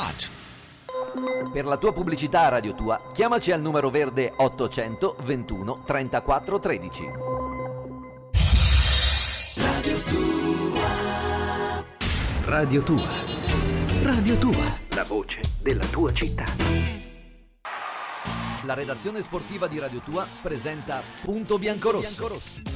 hot. Per la tua pubblicità a Radio Tua, chiamaci al numero verde 800 21 34 13. Radio Tua. Radio Tua. Radio Tua. La voce della tua città. La redazione sportiva di Radio Tua presenta Punto Biancorosso.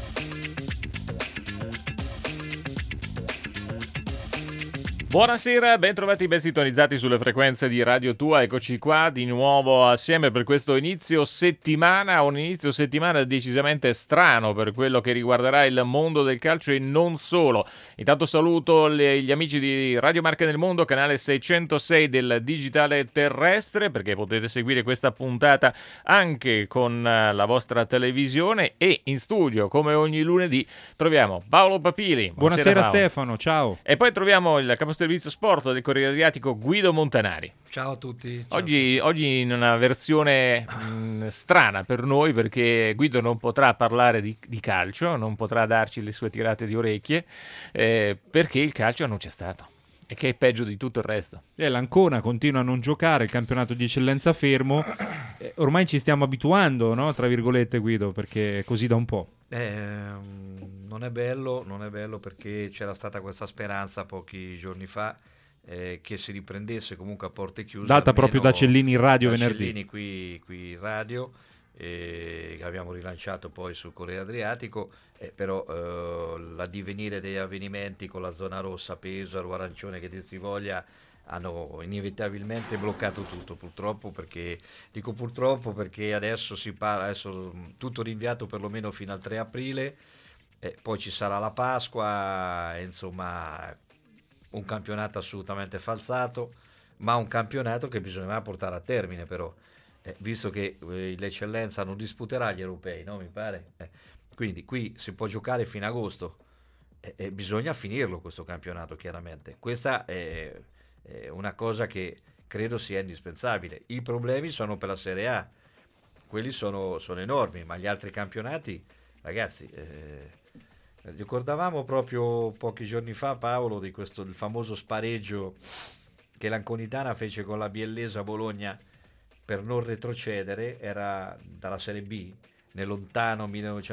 Buonasera, ben trovati, ben sintonizzati sulle frequenze di Radio Tua. Eccoci qua di nuovo assieme per questo inizio settimana, un inizio settimana decisamente strano per quello che riguarderà il mondo del calcio e non solo. Intanto saluto gli amici di Radio Marche nel Mondo, canale 606 del digitale terrestre, perché potete seguire questa puntata anche con la vostra televisione, e in studio come ogni lunedì troviamo Paolo Papili. Buonasera Paolo. Stefano, ciao. E poi troviamo il caposervizio sport del Corriere Adriatico Guido Montanari. Ciao a tutti. Ciao. Oggi in una versione strana per noi, perché Guido non potrà parlare di calcio, non potrà darci le sue tirate di orecchie, perché il calcio non c'è stato, e che è peggio di tutto il resto. L'Ancona continua a non giocare, il campionato di eccellenza fermo. Ormai ci stiamo abituando, no? Tra virgolette, Guido, perché è così da un po'. Non è bello perché c'era stata questa speranza pochi giorni fa che si riprendesse comunque a porte chiuse. Data proprio da Cellini in radio da venerdì. Cellini qui in radio, che abbiamo rilanciato poi sul Corriere Adriatico, però l'addivenire degli avvenimenti con la zona rossa, Pesaro, Arancione, che dir si voglia, hanno inevitabilmente bloccato tutto, purtroppo, perché adesso si parla, adesso tutto rinviato perlomeno fino al 3 aprile, poi ci sarà la Pasqua, insomma un campionato assolutamente falsato, ma un campionato che bisognerà portare a termine, però visto che l'eccellenza non disputerà gli europei, no, mi pare, quindi qui si può giocare fino a agosto, bisogna finirlo questo campionato, chiaramente. Questa è una cosa che credo sia indispensabile. I problemi sono per la Serie A, quelli sono enormi, ma gli altri campionati, ragazzi, ricordavamo proprio pochi giorni fa, Paolo, di il famoso spareggio che l'Anconitana fece con la Biellesa Bologna per non retrocedere, era dalla Serie B nel lontano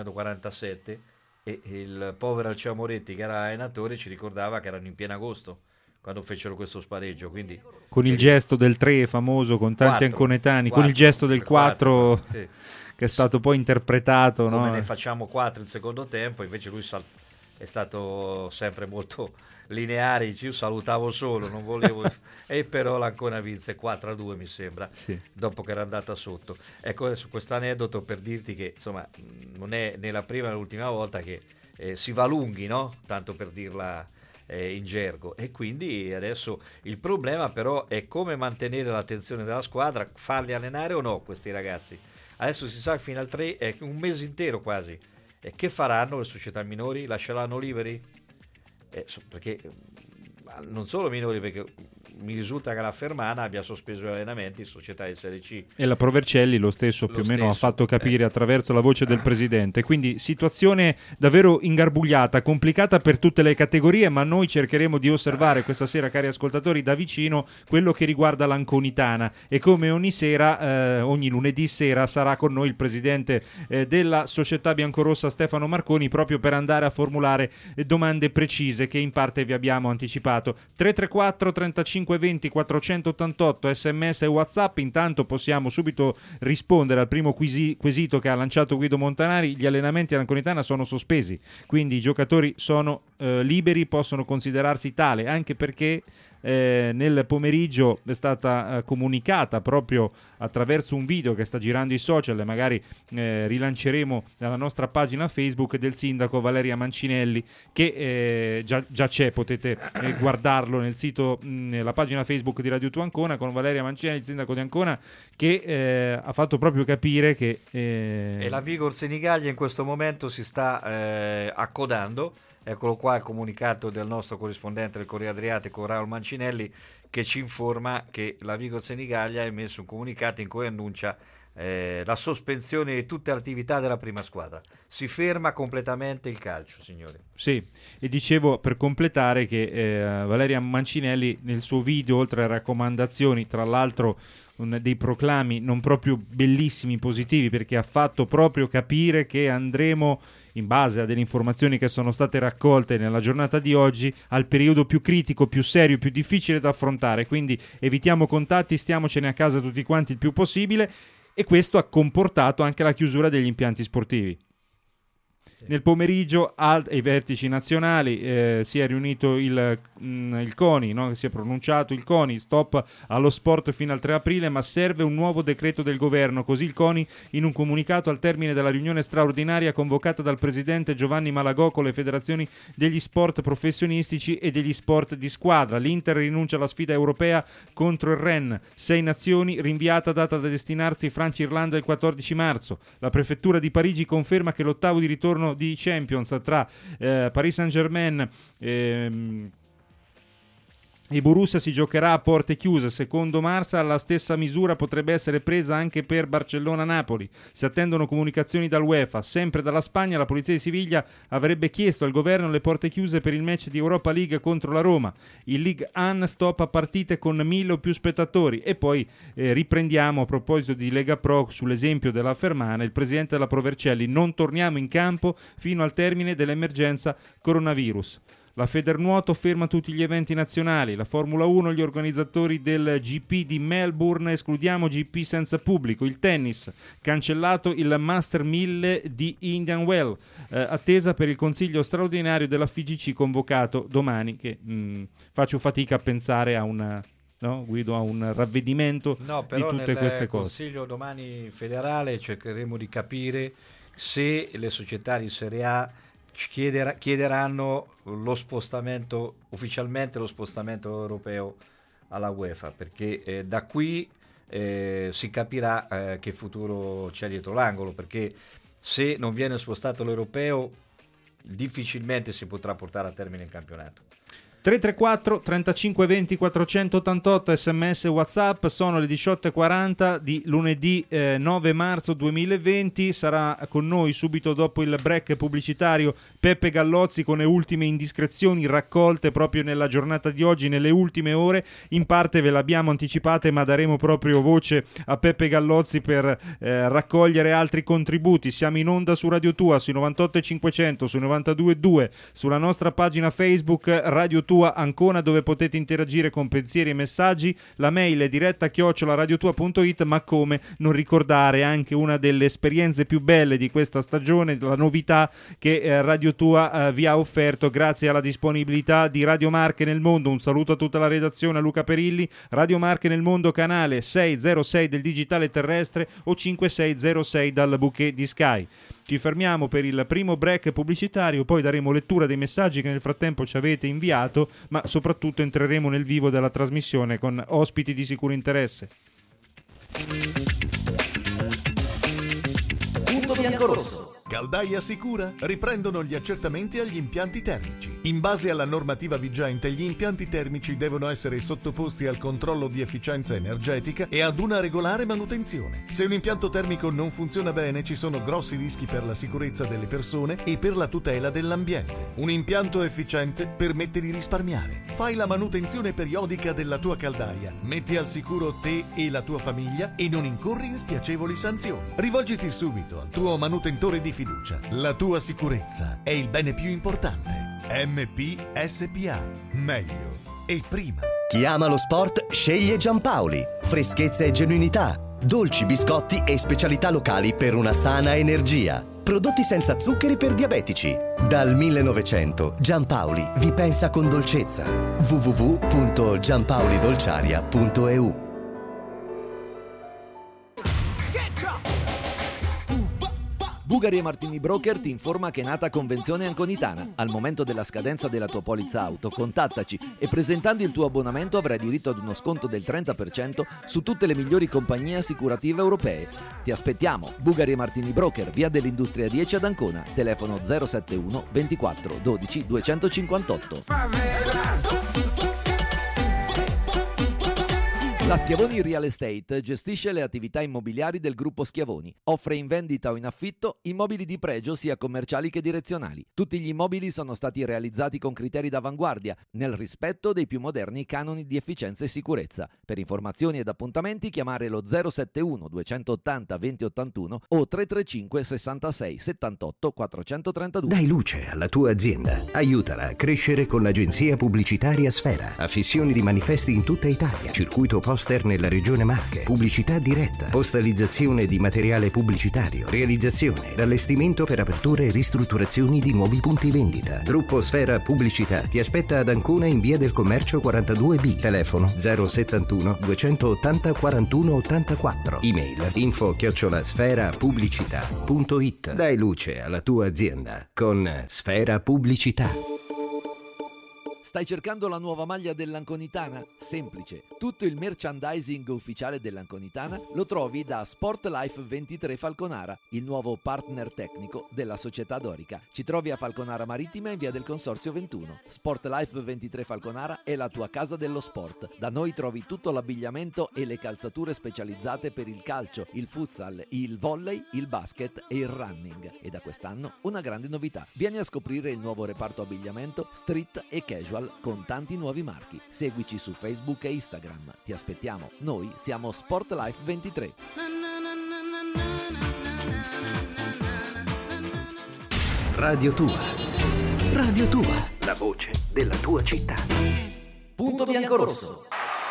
1947, e il povero Alceo Moretti, che era allenatore, ci ricordava che erano in pieno agosto quando fecero questo spareggio, quindi con il gesto del 3 famoso, con tanti anconetani, con il gesto del 4 sì, che è stato poi interpretato, come, no? Ne facciamo 4 il secondo tempo, invece lui è stato sempre molto lineare, io salutavo solo, non volevo e però l'Ancona vinse 4-2, mi sembra, sì, dopo che era andata sotto. Ecco, su questo aneddoto per dirti che insomma non è né la prima né l'ultima volta che si va lunghi, no? Tanto per dirla in gergo, e quindi adesso il problema però è come mantenere l'attenzione della squadra, farli allenare o no questi ragazzi. Adesso si sa, fino al 3 è un mese intero quasi, e che faranno le società minori? Lasceranno liberi? Perché non solo minori, perché mi risulta che la Fermana abbia sospeso gli allenamenti in società di Serie C. E la Provercelli lo stesso più o meno ha fatto capire attraverso la voce del presidente. Quindi situazione davvero ingarbugliata, complicata per tutte le categorie, ma noi cercheremo di osservare questa sera, cari ascoltatori, da vicino quello che riguarda l'Anconitana, e come ogni sera, ogni lunedì sera, sarà con noi il presidente della società biancorossa Stefano Marconi, proprio per andare a formulare domande precise che in parte vi abbiamo anticipato. 334 35 20 488 sms e WhatsApp. Intanto possiamo subito rispondere al primo quesito che ha lanciato Guido Montanari. Gli allenamenti all'Anconitana sono sospesi, quindi i giocatori sono liberi, possono considerarsi tale, anche perché nel pomeriggio è stata comunicata proprio attraverso un video che sta girando i social, e magari rilanceremo nella nostra pagina Facebook, del sindaco Valeria Mancinelli, che già c'è, potete guardarlo nel sito, nella pagina Facebook di Radio Tua Ancona, con Valeria Mancinelli, il sindaco di Ancona, che ha fatto proprio capire che e la Vigor Senigallia in questo momento si sta accodando. Eccolo qua il comunicato del nostro corrispondente del Corriere Adriatico, Raul Mancinelli, che ci informa che la Vigor Senigallia ha emesso un comunicato in cui annuncia la sospensione di tutte le attività della prima squadra. Si ferma completamente il calcio, signori. Sì, e dicevo per completare che Valeria Mancinelli nel suo video, oltre alle raccomandazioni, tra l'altro dei proclami non proprio bellissimi, positivi, perché ha fatto proprio capire che andremo, in base a delle informazioni che sono state raccolte nella giornata di oggi, al periodo più critico, più serio, più difficile da affrontare, quindi evitiamo contatti, stiamocene a casa tutti quanti il più possibile, e questo ha comportato anche la chiusura degli impianti sportivi. Nel pomeriggio ai vertici nazionali si è riunito il CONI, no? Si è pronunciato il CONI, stop allo sport fino al 3 aprile, ma serve un nuovo decreto del governo. Così il CONI, in un comunicato al termine della riunione straordinaria convocata dal presidente Giovanni Malagò con le federazioni degli sport professionistici e degli sport di squadra. L'Inter rinuncia alla sfida europea contro il Rennes, 6 nazioni, rinviata data da destinarsi Francia-Irlanda il 14 marzo. La prefettura di Parigi conferma che l'ottavo di ritorno di Champions tra Paris Saint-Germain e Borussia si giocherà a porte chiuse. Secondo Marsa la stessa misura potrebbe essere presa anche per Barcellona-Napoli. Si attendono comunicazioni dall'UEFA. Sempre dalla Spagna la polizia di Siviglia avrebbe chiesto al governo le porte chiuse per il match di Europa League contro la Roma. Il Ligue 1 stop a partite con 1000 o più spettatori. E poi riprendiamo, a proposito di Lega Pro, sull'esempio della Fermana, il presidente della Provercelli: non torniamo in campo fino al termine dell'emergenza coronavirus. La Federnuoto ferma tutti gli eventi nazionali. La Formula 1, gli organizzatori del GP di Melbourne, escludiamo GP senza pubblico. Il tennis, cancellato il Master 1000 di Indian Well, attesa per il consiglio straordinario della FIGC convocato domani, che faccio fatica a pensare a una... No, Guido, a un ravvedimento di tutte queste cose. Nel Consiglio domani federale cercheremo di capire se le società di Serie A chiederanno ufficialmente lo spostamento europeo alla UEFA, perché da qui si capirà che futuro c'è dietro l'angolo, perché se non viene spostato l'europeo difficilmente si potrà portare a termine il campionato. 334 35 20 488 sms WhatsApp. Sono le 18:40 di lunedì 9 marzo 2020. Sarà con noi subito dopo il break pubblicitario Peppe Gallozzi con le ultime indiscrezioni raccolte proprio nella giornata di oggi, nelle ultime ore. In parte ve l'abbiamo anticipate, ma daremo proprio voce a Peppe Gallozzi per raccogliere altri contributi. Siamo in onda su Radio Tua, sui 98.500, sui 92.2, sulla nostra pagina Facebook Radio Tua Ancona, dove potete interagire con pensieri e messaggi. La mail è diretta@radiotua.it. Ma come non ricordare anche una delle esperienze più belle di questa stagione, la novità che Radio Tua vi ha offerto grazie alla disponibilità di Radio Marche nel Mondo. Un saluto a tutta la redazione, a Luca Perilli. Radio Marche nel Mondo, canale 606 del digitale terrestre o 5606 dal bouquet di Sky. Ci fermiamo per il primo break pubblicitario, poi daremo lettura dei messaggi che nel frattempo ci avete inviato, ma soprattutto entreremo nel vivo della trasmissione con ospiti di sicuro interesse. Punto bianco-rosso. Caldaia Sicura riprendono gli accertamenti agli impianti termici. In base alla normativa vigente, gli impianti termici devono essere sottoposti al controllo di efficienza energetica e ad una regolare manutenzione. Se un impianto termico non funziona bene, ci sono grossi rischi per la sicurezza delle persone e per la tutela dell'ambiente. Un impianto efficiente permette di risparmiare. Fai la manutenzione periodica della tua caldaia, metti al sicuro te e la tua famiglia e non incorri in spiacevoli sanzioni. Rivolgiti subito al tuo manutentore di fiducia. La tua sicurezza è il bene più importante. MP SPA. Meglio e prima. Chi ama lo sport sceglie Giampaoli. Freschezza e genuinità. Dolci, biscotti e specialità locali per una sana energia. Prodotti senza zuccheri per diabetici. Dal 1900 Giampaoli vi pensa con dolcezza. www.giampaolidolciaria.eu. Bugari e Martini Broker ti informa che è nata Convenzione Anconitana. Al momento della scadenza della tua polizza auto, contattaci e presentando il tuo abbonamento avrai diritto ad uno sconto del 30% su tutte le migliori compagnie assicurative europee. Ti aspettiamo. Bugari e Martini Broker, via dell'Industria 10 ad Ancona. Telefono 071 24 12 258. La Schiavoni Real Estate gestisce le attività immobiliari del gruppo Schiavoni. Offre in vendita o in affitto immobili di pregio sia commerciali che direzionali. Tutti gli immobili sono stati realizzati con criteri d'avanguardia, nel rispetto dei più moderni canoni di efficienza e sicurezza. Per informazioni ed appuntamenti chiamare lo 071 280 2081 o 335 66 78 432. Dai luce alla tua azienda. Aiutala a crescere con l'agenzia pubblicitaria Sfera. Affissioni di manifesti in tutta Italia. Circuito poster nella regione Marche. Pubblicità diretta. Postalizzazione di materiale pubblicitario. Realizzazione ed allestimento per aperture e ristrutturazioni di nuovi punti vendita. Gruppo Sfera Pubblicità ti aspetta ad Ancona in via del Commercio 42B. Telefono 071 280 41 84. Email info@sferapubblicità.it. Dai luce alla tua azienda con Sfera Pubblicità. Stai cercando la nuova maglia dell'Anconitana? Semplice. Tutto il merchandising ufficiale dell'Anconitana lo trovi da Sportlife 23 Falconara, il nuovo partner tecnico della società dorica. Ci trovi a Falconara Marittima in via del Consorzio 21. Sportlife 23 Falconara è la tua casa dello sport. Da noi trovi tutto l'abbigliamento e le calzature specializzate per il calcio, il futsal, il volley, il basket e il running. E da quest'anno una grande novità. Vieni a scoprire il nuovo reparto abbigliamento street e casual con tanti nuovi marchi. Seguici su Facebook e Instagram. Ti aspettiamo. Noi siamo Sportlife 23. Radio Tua. Radio Tua. La voce della tua città. Punto bianco-rosso.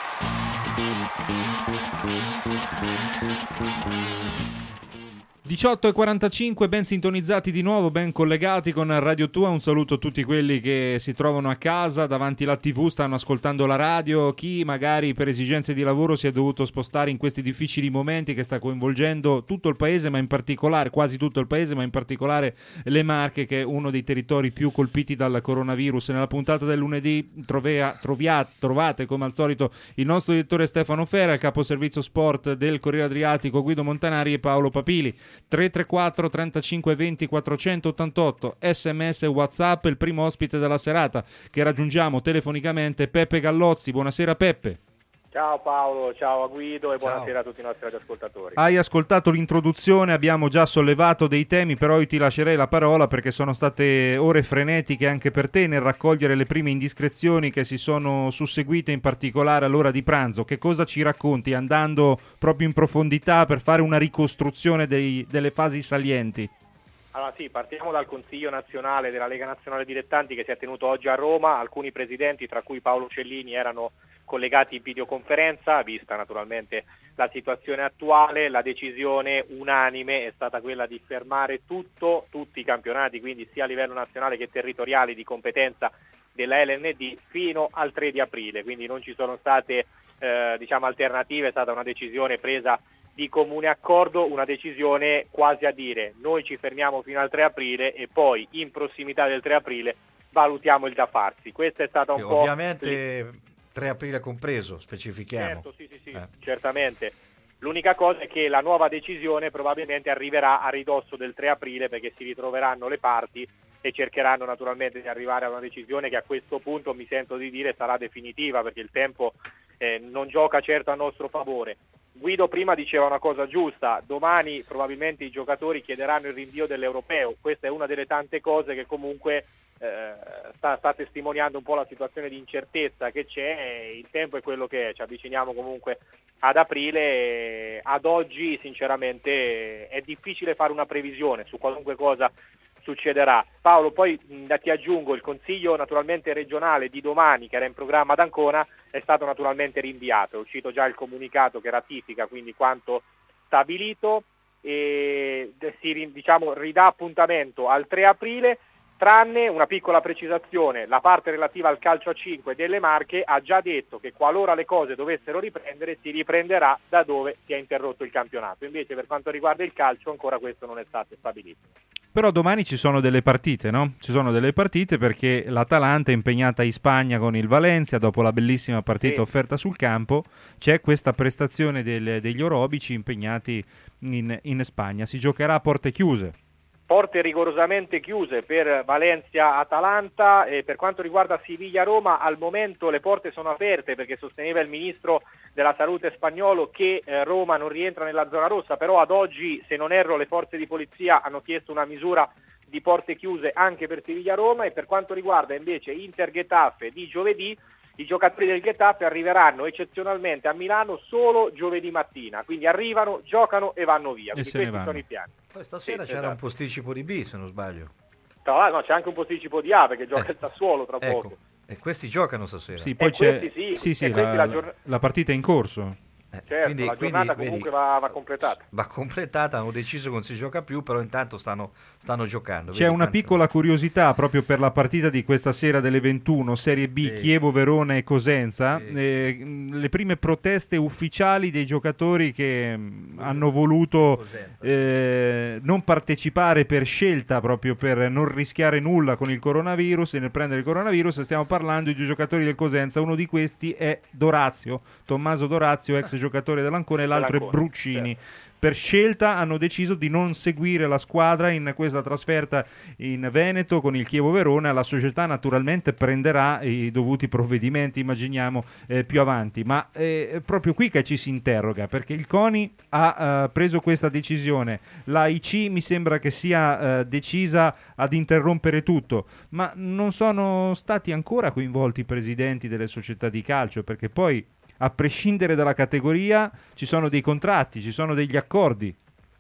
18:45, ben sintonizzati di nuovo, ben collegati con Radio Tua. Un saluto a tutti quelli che si trovano a casa, davanti alla TV, stanno ascoltando la radio, chi magari per esigenze di lavoro si è dovuto spostare in questi difficili momenti che sta coinvolgendo tutto il paese, ma in particolare, quasi tutto il paese, ma in particolare le Marche, che è uno dei territori più colpiti dal coronavirus. Nella puntata del lunedì trovate come al solito il nostro direttore Stefano Fera, il capo servizio sport del Corriere Adriatico Guido Montanari e Paolo Papili. 334 35 20 488, sms e WhatsApp. Il primo ospite della serata che raggiungiamo telefonicamente, Peppe Gallozzi. Buonasera Peppe. Ciao Paolo, ciao a Guido e buonasera a tutti i nostri radioascoltatori. Hai ascoltato l'introduzione, abbiamo già sollevato dei temi, però io ti lascerei la parola perché sono state ore frenetiche anche per te nel raccogliere le prime indiscrezioni che si sono susseguite, in particolare all'ora di pranzo. Che cosa ci racconti, andando proprio in profondità per fare una ricostruzione delle fasi salienti? Allora sì, partiamo dal Consiglio nazionale della Lega Nazionale Dilettanti che si è tenuto oggi a Roma. Alcuni presidenti, tra cui Paolo Cellini, erano collegati in videoconferenza, vista naturalmente la situazione attuale. La decisione unanime è stata quella di fermare tutti i campionati, quindi sia a livello nazionale che territoriali di competenza della LND fino al 3 di aprile, quindi non ci sono state alternative, è stata una decisione presa di comune accordo, una decisione quasi a dire noi ci fermiamo fino al 3 aprile e poi in prossimità del 3 aprile valutiamo il da farsi. Questa è stata un po'... Ovviamente 3 aprile compreso, specifichiamo. Certo, sì, certamente. L'unica cosa è che la nuova decisione probabilmente arriverà a ridosso del 3 aprile perché si ritroveranno le parti e cercheranno naturalmente di arrivare a una decisione che a questo punto mi sento di dire sarà definitiva, perché il tempo non gioca certo a nostro favore. Guido prima diceva una cosa giusta: domani probabilmente i giocatori chiederanno il rinvio dell'Europeo. Questa è una delle tante cose che comunque sta testimoniando un po' la situazione di incertezza che c'è. Il tempo è quello che è, ci avviciniamo comunque ad aprile. Ad oggi sinceramente è difficile fare una previsione su qualunque cosa succederà. Paolo, poi ti aggiungo, il Consiglio naturalmente regionale di domani, che era in programma ad Ancona, è stato naturalmente rinviato. È uscito già il comunicato che ratifica quindi quanto stabilito e si ridà appuntamento al 3 aprile, tranne una piccola precisazione: la parte relativa al calcio a 5 delle Marche ha già detto che qualora le cose dovessero riprendere si riprenderà da dove si è interrotto il campionato. Invece per quanto riguarda il calcio ancora questo non è stato stabilito. Però domani ci sono delle partite, no? Ci sono delle partite perché l'Atalanta è impegnata in Spagna con il Valencia dopo la bellissima partita offerta sul campo. C'è questa prestazione degli orobici impegnati in Spagna. Si giocherà a porte chiuse. porte rigorosamente chiuse per Valencia-Atalanta, e per quanto riguarda Siviglia-Roma al momento le porte sono aperte, perché sosteneva il ministro della salute spagnolo che Roma non rientra nella zona rossa, però ad oggi, se non erro, le forze di polizia hanno chiesto una misura di porte chiuse anche per Siviglia-Roma. E per quanto riguarda invece Inter-Getafe di giovedì, i giocatori del Getafe arriveranno eccezionalmente a Milano solo giovedì mattina, quindi arrivano, giocano e vanno via, quindi questi sono i piani. Poi stasera c'era esatto. un posticipo di B, se non sbaglio. No, c'è anche un posticipo di A, perché gioca il Sassuolo tra poco. E questi giocano stasera. Sì, poi c'è sì, la partita è in corso. Certo, la giornata comunque va completata. Va completata, hanno deciso che non si gioca più, però intanto stanno giocando. C'è una piccola curiosità proprio per la partita di questa sera delle 21, Serie B, Chievo, Verona e Cosenza. Le prime proteste ufficiali dei giocatori che hanno voluto non partecipare per scelta, proprio per non rischiare nulla con il coronavirus e nel prendere il coronavirus. Stiamo parlando di due giocatori del Cosenza, uno di questi è Dorazio, Tommaso Dorazio, ex giocatore dell'Ancona, e l'altro è Bruccini. Certo. Per scelta hanno deciso di non seguire la squadra in questa trasferta in Veneto con il Chievo Verona. La società naturalmente prenderà i dovuti provvedimenti, immaginiamo, più avanti, ma è proprio qui che ci si interroga, perché il CONI ha preso questa decisione, l'AIC mi sembra che sia decisa ad interrompere tutto, ma non sono stati ancora coinvolti i presidenti delle società di calcio, perché poi a prescindere dalla categoria ci sono dei contratti, ci sono degli accordi.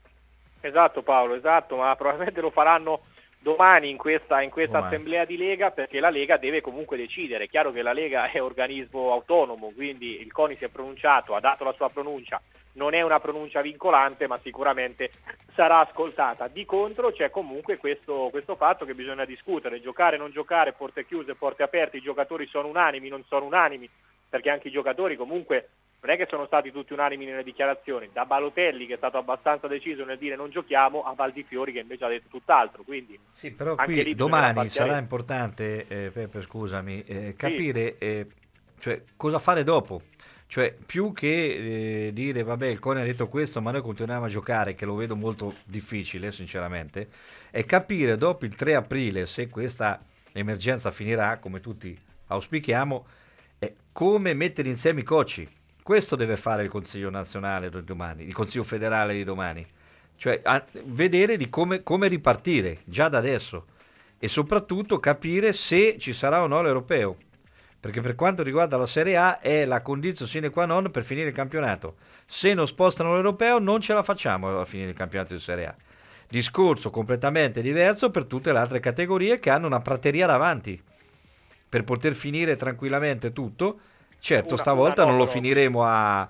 Esatto Paolo, esatto, ma probabilmente lo faranno domani in questa assemblea di Lega, perché la Lega deve comunque decidere. È chiaro che la Lega è organismo autonomo, quindi il CONI si è pronunciato, ha dato la sua pronuncia, non è una pronuncia vincolante, ma sicuramente sarà ascoltata. Di contro c'è comunque questo fatto che bisogna discutere: giocare, non giocare, porte chiuse, porte aperte, i giocatori sono unanimi, non sono unanimi, perché anche i giocatori comunque non è che sono stati tutti unanimi nelle dichiarazioni, da Balotelli, che è stato abbastanza deciso nel dire non giochiamo, a Valdifiori, che invece ha detto tutt'altro. Quindi sì, però qui domani sarà importante, Peppe, scusami, capire cioè, cosa fare dopo. Cioè, più che dire vabbè, il CONI ha detto questo ma noi continuiamo a giocare, che lo vedo molto difficile sinceramente, è capire dopo il 3 aprile, se questa emergenza finirà come tutti auspichiamo, come mettere insieme i coach. Questo deve fare il Consiglio nazionale domani, il Consiglio federale di domani, cioè vedere di come ripartire già da adesso, e soprattutto capire se ci sarà o no l'europeo, perché per quanto riguarda la Serie A è la condizione sine qua non per finire il campionato. Se non spostano l'europeo non ce la facciamo a finire il campionato di Serie A. Discorso completamente diverso per tutte le altre categorie che hanno una prateria davanti per poter finire tranquillamente tutto. Certo, stavolta non lo finiremo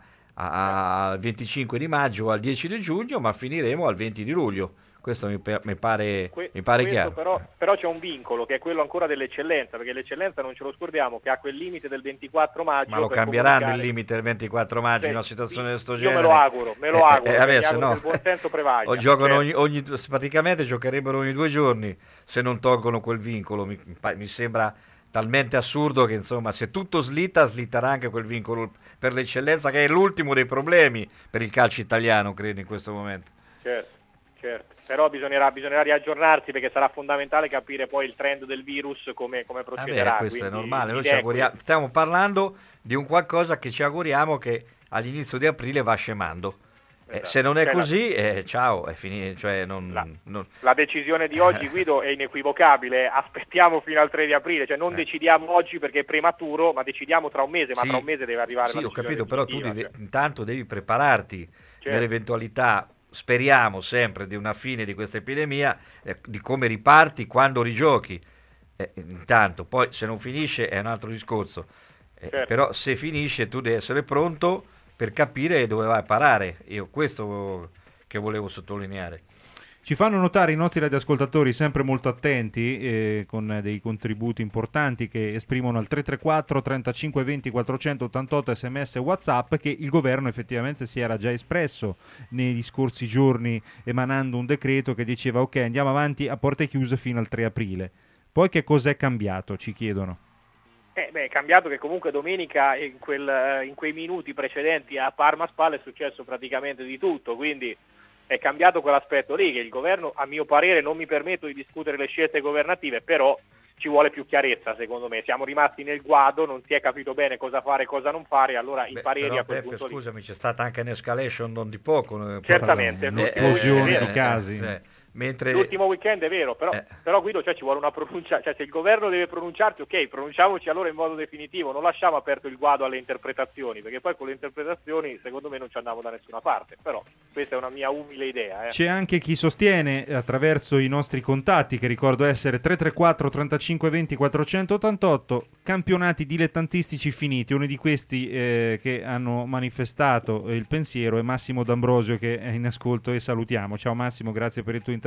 al 25 di maggio o al 10 di giugno, ma finiremo al 20 di luglio. Questo mi pare chiaro. Però c'è un vincolo, che è quello ancora dell'eccellenza, perché l'eccellenza, non ce lo scordiamo, che ha quel limite del 24 maggio. Ma lo cambieranno il limite del 24 maggio in una situazione di sto genere? Io me lo auguro, adesso no. Che il buon senso prevaglia. Giocano praticamente giocherebbero ogni 2 giorni se non tolgono quel vincolo. Mi sembra talmente assurdo che insomma, se tutto slitterà anche quel vincolo per l'eccellenza, che è l'ultimo dei problemi per il calcio italiano, credo, in questo momento. Certo. Però bisognerà riaggiornarsi, perché sarà fondamentale capire poi il trend del virus come procederà. Questo è normale, noi stiamo parlando di un qualcosa che ci auguriamo che all'inizio di aprile va scemando. Esatto. Se non è così, ciao, è finito. Cioè la decisione di oggi, Guido, è inequivocabile. Aspettiamo fino al 3 di aprile, cioè non decidiamo oggi perché è prematuro, ma decidiamo tra un mese. Ma tra un mese deve arrivare la decisione. Sì, ho capito, però tu intanto devi prepararti nell'eventualità. Speriamo sempre di una fine di questa epidemia, di come riparti quando rigiochi. Intanto, poi se non finisce è un altro discorso. Però se finisce tu devi essere pronto per capire dove vai a parare. Io questo che volevo sottolineare. Ci fanno notare i nostri radioascoltatori, sempre molto attenti, con dei contributi importanti che esprimono al 334 35 20 488 sms e WhatsApp, che il governo effettivamente si era già espresso negli scorsi giorni emanando un decreto che diceva ok, andiamo avanti a porte chiuse fino al 3 aprile. Poi che cos'è cambiato, ci chiedono. È cambiato che comunque domenica in quei minuti precedenti a Parma Spal è successo praticamente di tutto, quindi è cambiato quell'aspetto lì, che il governo, a mio parere, non mi permetto di discutere le scelte governative, però ci vuole più chiarezza, secondo me. Siamo rimasti nel guado, non si è capito bene cosa fare e cosa non fare, allora i pareri però, a quel punto scusami, c'è stata anche un'escalation non di poco. Certamente. Un'esplosione di casi. Mentre... L'ultimo weekend è vero, però Guido, ci vuole una pronuncia, se il governo deve pronunciarsi, ok, pronunciamoci allora in modo definitivo, non lasciamo aperto il guado alle interpretazioni, perché poi con le interpretazioni secondo me non ci andiamo da nessuna parte, però questa è una mia umile idea. C'è anche chi sostiene attraverso i nostri contatti, che ricordo essere 334 35 20 488, campionati dilettantistici finiti. Uno di questi che hanno manifestato il pensiero è Massimo D'Ambrosio, che è in ascolto e salutiamo. Ciao Massimo, grazie per il tuo intervento.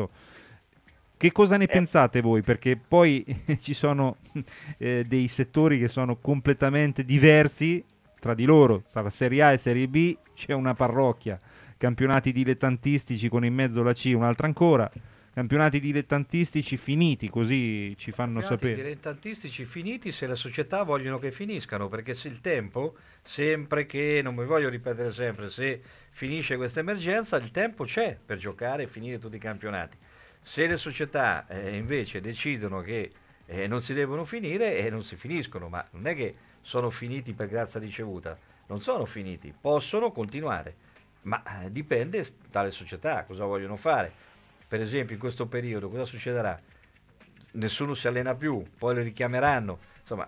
Che cosa ne pensate voi? Perché poi ci sono dei settori che sono completamente diversi tra di loro, tra Serie A e Serie B c'è una parrocchia, campionati dilettantistici con in mezzo la C, un'altra ancora, campionati dilettantistici finiti, così ci fanno sapere. Dilettantistici finiti se le società vogliono che finiscano, perché se il tempo, sempre che, non mi voglio ripetere sempre, se finisce questa emergenza, il tempo c'è per giocare e finire tutti i campionati. Se le società invece decidono che non si devono finire, non si finiscono, ma non è che sono finiti per grazia ricevuta, non sono finiti, possono continuare, ma dipende dalle società cosa vogliono fare. Per esempio in questo periodo cosa succederà? Nessuno si allena più, poi lo richiameranno, insomma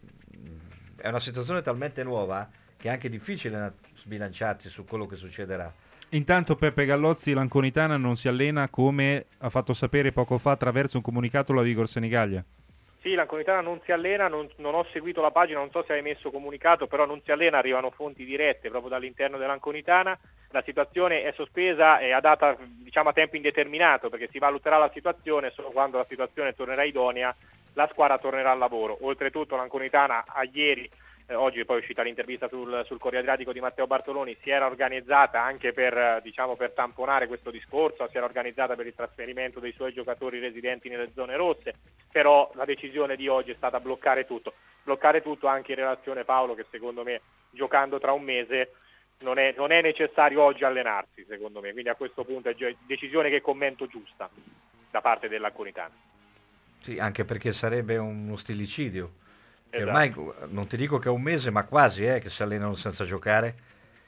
è una situazione talmente nuova che è anche difficile sbilanciarsi su quello che succederà. Intanto Peppe Gallozzi, l'Anconitana non si allena, come ha fatto sapere poco fa attraverso un comunicato la Vigor Senigallia. Sì, l'Anconitana non si allena, non ho seguito la pagina, non so se hai messo comunicato, però non si allena, arrivano fonti dirette proprio dall'interno dell'Anconitana. La situazione è sospesa e a data, a tempo indeterminato, perché si valuterà la situazione, solo quando la situazione tornerà idonea la squadra tornerà al lavoro. Oltretutto l'Anconitana ieri, oggi poi è uscita l'intervista sul Corriere Adriatico di Matteo Bartoloni, si era organizzata anche per tamponare questo discorso, si era organizzata per il trasferimento dei suoi giocatori residenti nelle zone rosse, però la decisione di oggi è stata bloccare tutto anche in relazione, Paolo, che secondo me giocando tra un mese non è necessario oggi allenarsi, secondo me, quindi a questo punto è decisione che commento giusta da parte dell'Anconitana. Sì, anche perché sarebbe uno stillicidio. Esatto. Ormai non ti dico che è un mese, ma quasi che si allenano senza giocare.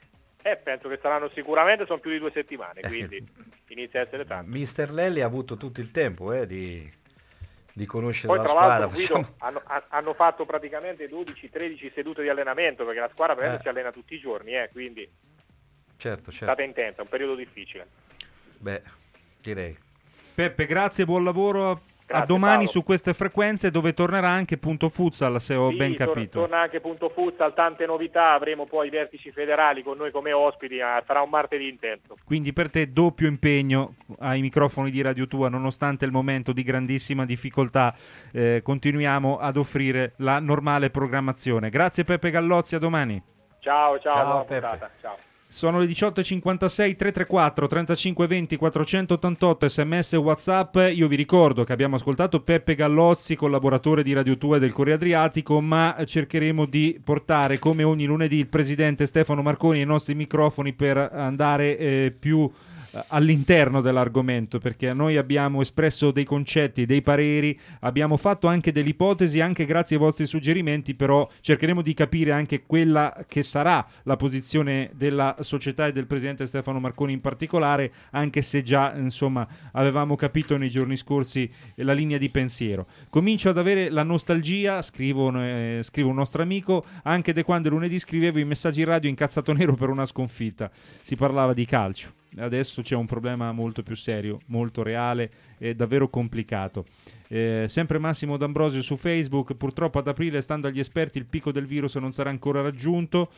Penso che saranno sicuramente, sono più di 2 settimane, quindi inizia a essere tanto. Mister Lelli ha avuto tutto il tempo di conoscere poi, la tra squadra. l'altro, Guido, hanno fatto praticamente 12-13 sedute di allenamento, perché la squadra si allena tutti i giorni, quindi certo. è stata intensa, un periodo difficile. Beh, direi. Peppe, grazie, buon lavoro. Grazie, a domani, Paolo. Su queste frequenze, dove tornerà anche Punto Futsal, se ho ben capito. Torna anche Punto Futsal, tante novità, avremo poi i vertici federali con noi come ospiti, sarà un martedì intenso. Quindi per te doppio impegno ai microfoni di Radio Tua, nonostante il momento di grandissima difficoltà, continuiamo ad offrire la normale programmazione. Grazie Peppe Gallozzi, a domani. Ciao, buona Peppe. puntata, ciao. Sono le 18.56, 334 35 20 488, sms e WhatsApp. Io vi ricordo che abbiamo ascoltato Peppe Gallozzi, collaboratore di Radio Tua e del Corriere Adriatico, ma cercheremo di portare come ogni lunedì il presidente Stefano Marconi ai nostri microfoni per andare più all'interno dell'argomento, perché noi abbiamo espresso dei concetti, dei pareri, abbiamo fatto anche delle ipotesi, anche grazie ai vostri suggerimenti, però cercheremo di capire anche quella che sarà la posizione della società e del presidente Stefano Marconi in particolare, anche se già avevamo capito nei giorni scorsi la linea di pensiero. Comincio ad avere la nostalgia, scrivo un nostro amico, anche da quando lunedì scrivevo i messaggi radio incazzato nero per una sconfitta, si parlava di calcio. Adesso c'è un problema molto più serio, molto reale e davvero complicato. Sempre Massimo D'Ambrosio su Facebook: purtroppo ad aprile, stando agli esperti, il picco del virus non sarà ancora raggiunto.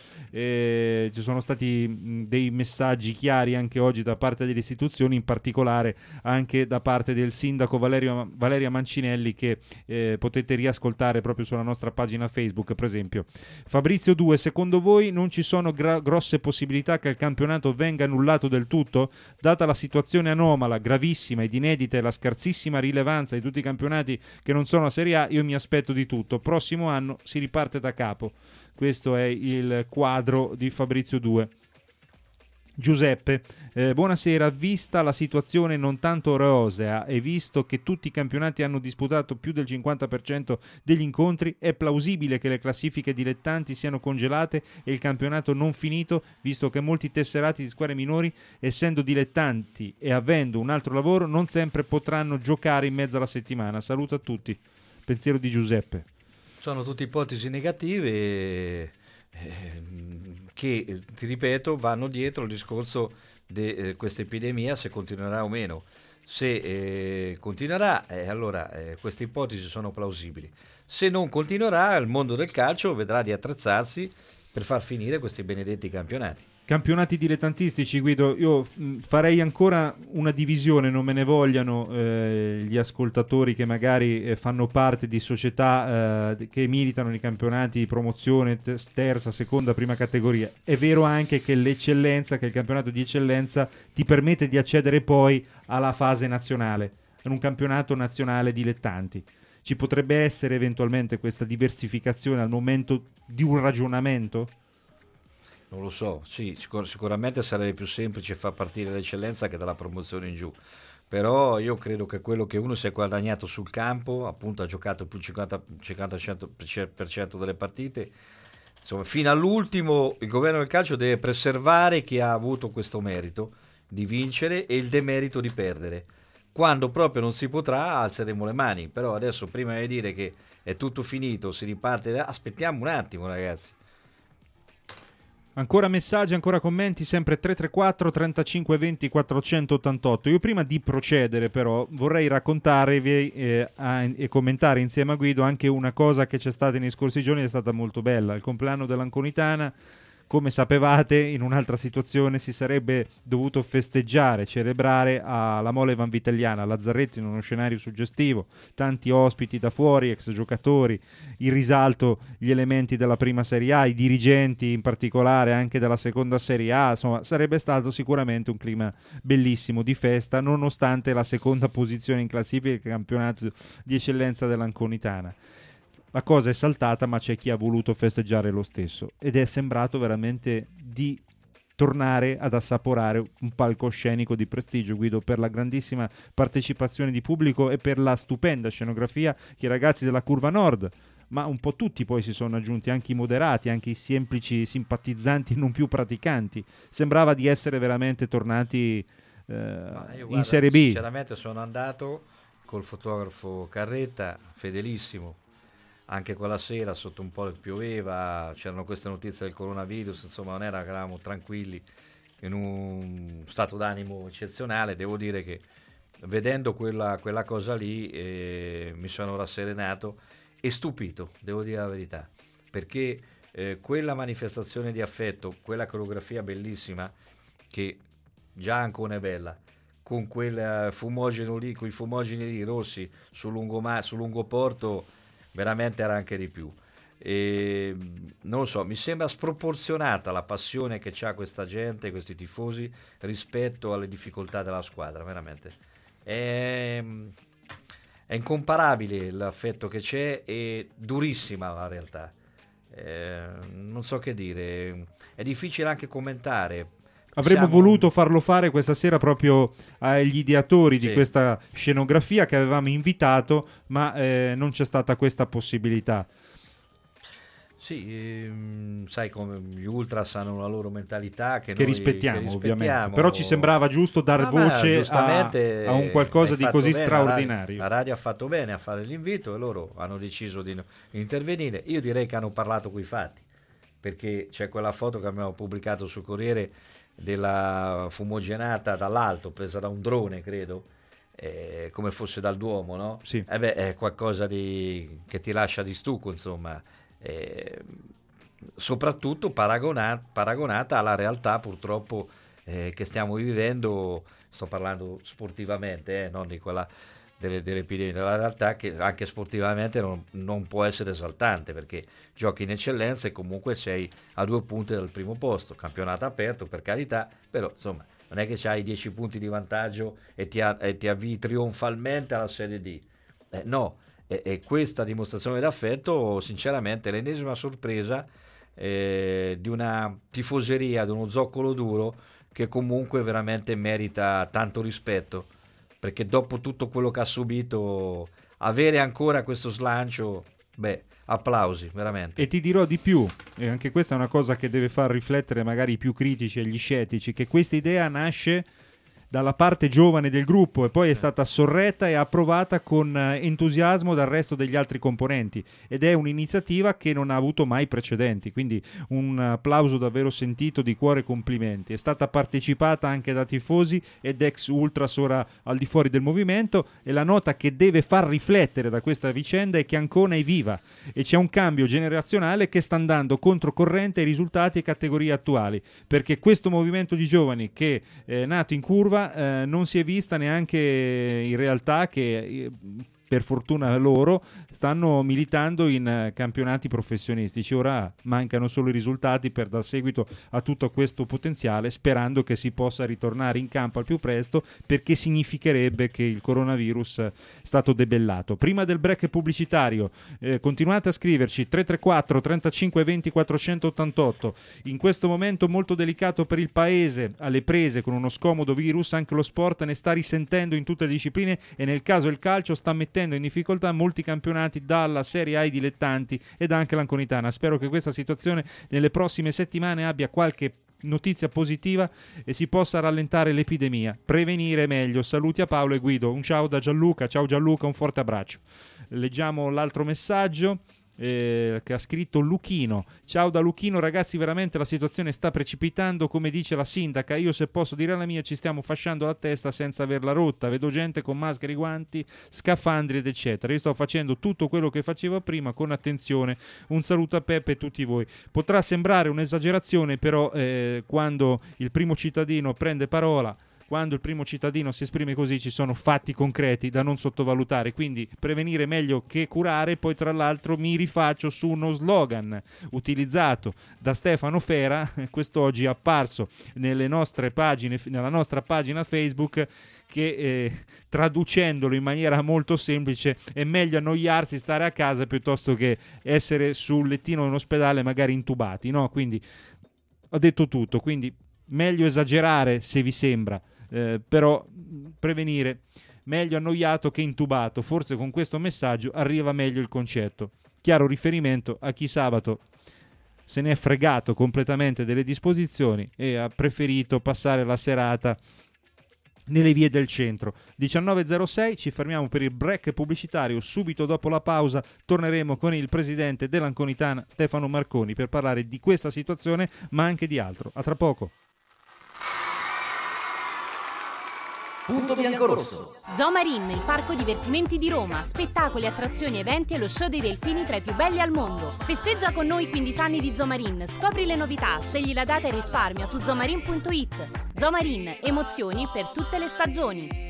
Ci sono stati dei messaggi chiari anche oggi da parte delle istituzioni, in particolare anche da parte del sindaco Valeria Mancinelli, che potete riascoltare proprio sulla nostra pagina Facebook. Per esempio Fabrizio 2: secondo voi non ci sono grosse possibilità che il campionato venga annullato del tutto, data la situazione anomala, gravissima ed inedita e la scarsissima rilevanza di tutti i campionati che non sono a Serie A? Io mi aspetto di tutto, prossimo anno si riparte da capo. Questo è il quadro di Fabrizio 2. Giuseppe, buonasera, vista la situazione non tanto rosea e visto che tutti i campionati hanno disputato più del 50% degli incontri, è plausibile che le classifiche dilettanti siano congelate e il campionato non finito, visto che molti tesserati di squadre minori, essendo dilettanti e avendo un altro lavoro, non sempre potranno giocare in mezzo alla settimana. Saluto a tutti. Pensiero di Giuseppe. Sono tutte ipotesi negative che, ti ripeto, vanno dietro il discorso di questa epidemia, se continuerà o meno. Se continuerà, allora queste ipotesi sono plausibili. Se non continuerà, il mondo del calcio vedrà di attrezzarsi per far finire questi benedetti campionati. Campionati dilettantistici, Guido, io farei ancora una divisione, non me ne vogliano gli ascoltatori che magari fanno parte di società che militano nei campionati di promozione, terza, seconda, prima categoria. È vero anche che l'eccellenza, che il campionato di eccellenza ti permette di accedere poi alla fase nazionale, in un campionato nazionale dilettanti. Ci potrebbe essere eventualmente questa diversificazione al momento di un ragionamento? Non lo so, sì, sicuramente sarebbe più semplice far partire l'eccellenza che dalla promozione in giù, però io credo che quello che uno si è guadagnato sul campo, appunto ha giocato più il 50% delle partite, insomma fino all'ultimo il governo del calcio deve preservare chi ha avuto questo merito di vincere e il demerito di perdere. Quando proprio non si potrà alzeremo le mani, però adesso prima di dire che è tutto finito, si riparte, aspettiamo un attimo ragazzi. Ancora messaggi, ancora commenti, sempre 334 35 20 488. Io prima di procedere però vorrei raccontarvi e commentare insieme a Guido anche una cosa che c'è stata nei scorsi giorni, è stata molto bella. Il compleanno dell'Anconitana, come sapevate, in un'altra situazione si sarebbe dovuto festeggiare, celebrare alla Mole Vanvitelliana, a Lazzaretti, in uno scenario suggestivo, tanti ospiti da fuori, ex giocatori, in risalto gli elementi della prima Serie A, i dirigenti in particolare anche della seconda Serie A, insomma sarebbe stato sicuramente un clima bellissimo di festa, nonostante la seconda posizione in classifica del campionato di eccellenza dell'Anconitana. La cosa è saltata, ma c'è chi ha voluto festeggiare lo stesso ed è sembrato veramente di tornare ad assaporare un palcoscenico di prestigio, Guido, per la grandissima partecipazione di pubblico e per la stupenda scenografia che i ragazzi della Curva Nord, ma un po' tutti poi si sono aggiunti, anche i moderati, anche i semplici simpatizzanti non più praticanti. Sembrava di essere veramente tornati in Serie B. Sinceramente sono andato col fotografo Carretta, fedelissimo. Anche quella sera sotto un po' pioveva, c'erano queste notizie del coronavirus, insomma non era che eravamo tranquilli, in un stato d'animo eccezionale. Devo dire che vedendo quella cosa lì mi sono rasserenato e stupito, devo dire la verità, perché quella manifestazione di affetto, quella coreografia bellissima, che già Ancona è bella, con quel fumogeno lì, quei fumogeni lì rossi sul lungoporto, veramente era anche di più. E non lo so, mi sembra sproporzionata la passione che c'ha questa gente, questi tifosi, rispetto alle difficoltà della squadra. Veramente è incomparabile l'affetto che c'è e durissima la realtà. Non so che dire, è difficile anche commentare. Avremmo voluto farlo fare questa sera proprio agli ideatori di questa scenografia che avevamo invitato, ma non c'è stata questa possibilità. Sì, sai come gli ultras hanno la loro mentalità che rispettiamo, ovviamente, però ci sembrava giusto dare voce a un qualcosa di così bene, straordinario. La radio ha fatto bene a fare l'invito e loro hanno deciso di intervenire. Io direi che hanno parlato coi fatti, perché c'è quella foto che abbiamo pubblicato sul Corriere della fumogenata dall'alto, presa da un drone, credo, come fosse dal Duomo, no? Sì. È qualcosa che ti lascia di stucco, insomma, soprattutto paragonata alla realtà purtroppo che stiamo vivendo. Sto parlando sportivamente, non di quella dell'epidemia, della realtà che anche sportivamente non può essere esaltante, perché giochi in eccellenza e comunque sei a 2 punti dal primo posto, campionato aperto per carità, però insomma non è che c'hai 10 punti di vantaggio e ti avvii trionfalmente alla Serie D, no, e questa dimostrazione d'affetto sinceramente è l'ennesima sorpresa di una tifoseria, di uno zoccolo duro che comunque veramente merita tanto rispetto, perché dopo tutto quello che ha subito, avere ancora questo slancio, applausi veramente. E ti dirò di più, e anche questa è una cosa che deve far riflettere magari i più critici e gli scettici, che questa idea nasce dalla parte giovane del gruppo e poi è stata sorretta e approvata con entusiasmo dal resto degli altri componenti, ed è un'iniziativa che non ha avuto mai precedenti, quindi un applauso davvero sentito, di cuore, complimenti. È stata partecipata anche da tifosi ed ex ultras ora al di fuori del movimento, e la nota che deve far riflettere da questa vicenda è che Ancona è viva e c'è un cambio generazionale che sta andando controcorrente ai risultati e categorie attuali, perché questo movimento di giovani che è nato in curva non si è vista neanche in realtà che per fortuna loro stanno militando in campionati professionistici. Ora mancano solo i risultati per dar seguito a tutto questo potenziale, sperando che si possa ritornare in campo al più presto, perché significherebbe che il coronavirus è stato debellato. Prima del break pubblicitario continuate a scriverci 334 35 20 488. In questo momento molto delicato per il paese, alle prese con uno scomodo virus, anche lo sport ne sta risentendo in tutte le discipline, e nel caso il calcio sta mettendo in difficoltà molti campionati, dalla Serie A ai dilettanti ed anche l'Anconitana. Spero che questa situazione nelle prossime settimane abbia qualche notizia positiva e si possa rallentare l'epidemia. Prevenire meglio. Saluti a Paolo e Guido. Un ciao da Gianluca. Ciao Gianluca, un forte abbraccio. Leggiamo l'altro messaggio che ha scritto Luchino. Ciao da Luchino, ragazzi, veramente la situazione sta precipitando, come dice la sindaca. Io, se posso dire la mia, ci stiamo fasciando la testa senza averla rotta. Vedo gente con maschere, guanti, scafandri ed eccetera. Io sto facendo tutto quello che facevo prima con attenzione. Un saluto a Peppe e tutti voi. Potrà sembrare un'esagerazione, però quando il primo cittadino prende parola, quando il primo cittadino si esprime così, ci sono fatti concreti da non sottovalutare, quindi prevenire meglio che curare. Poi tra l'altro mi rifaccio su uno slogan utilizzato da Stefano Fera, quest'oggi apparso nelle nostre pagine, nella nostra pagina Facebook, che traducendolo in maniera molto semplice: è meglio annoiarsi, stare a casa, piuttosto che essere sul lettino in ospedale magari intubati, no? Quindi ho detto tutto, quindi meglio esagerare se vi sembra, però prevenire, meglio annoiato che intubato. Forse con questo messaggio arriva meglio il concetto. Chiaro riferimento a chi sabato se ne è fregato completamente delle disposizioni e ha preferito passare la serata nelle vie del centro. 19.06, ci fermiamo per il break pubblicitario. Subito dopo la pausa torneremo con il presidente dell'Anconitana, Stefano Marconi, per parlare di questa situazione ma anche di altro. A tra poco. Punto biancorosso. Zomarin, il parco divertimenti di Roma. Spettacoli, attrazioni, eventi e lo show dei delfini tra i più belli al mondo. Festeggia con noi 15 anni di Zomarin. Scopri le novità, scegli la data e risparmia su zomarin.it. Zomarin, emozioni per tutte le stagioni.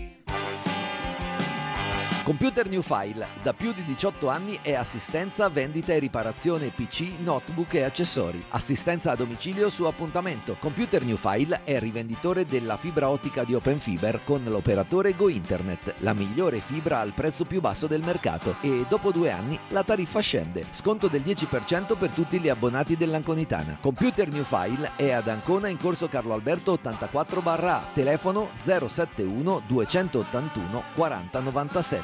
Computer New File, da più di 18 anni è assistenza, vendita e riparazione PC, notebook e accessori. Assistenza a domicilio su appuntamento. Computer New File è rivenditore della fibra ottica di Open Fiber con l'operatore Go Internet, la migliore fibra al prezzo più basso del mercato, e dopo 2 anni la tariffa scende. Sconto del 10% per tutti gli abbonati dell'Anconitana. Computer New File è ad Ancona in corso Carlo Alberto 84/A, telefono 071 281 4097.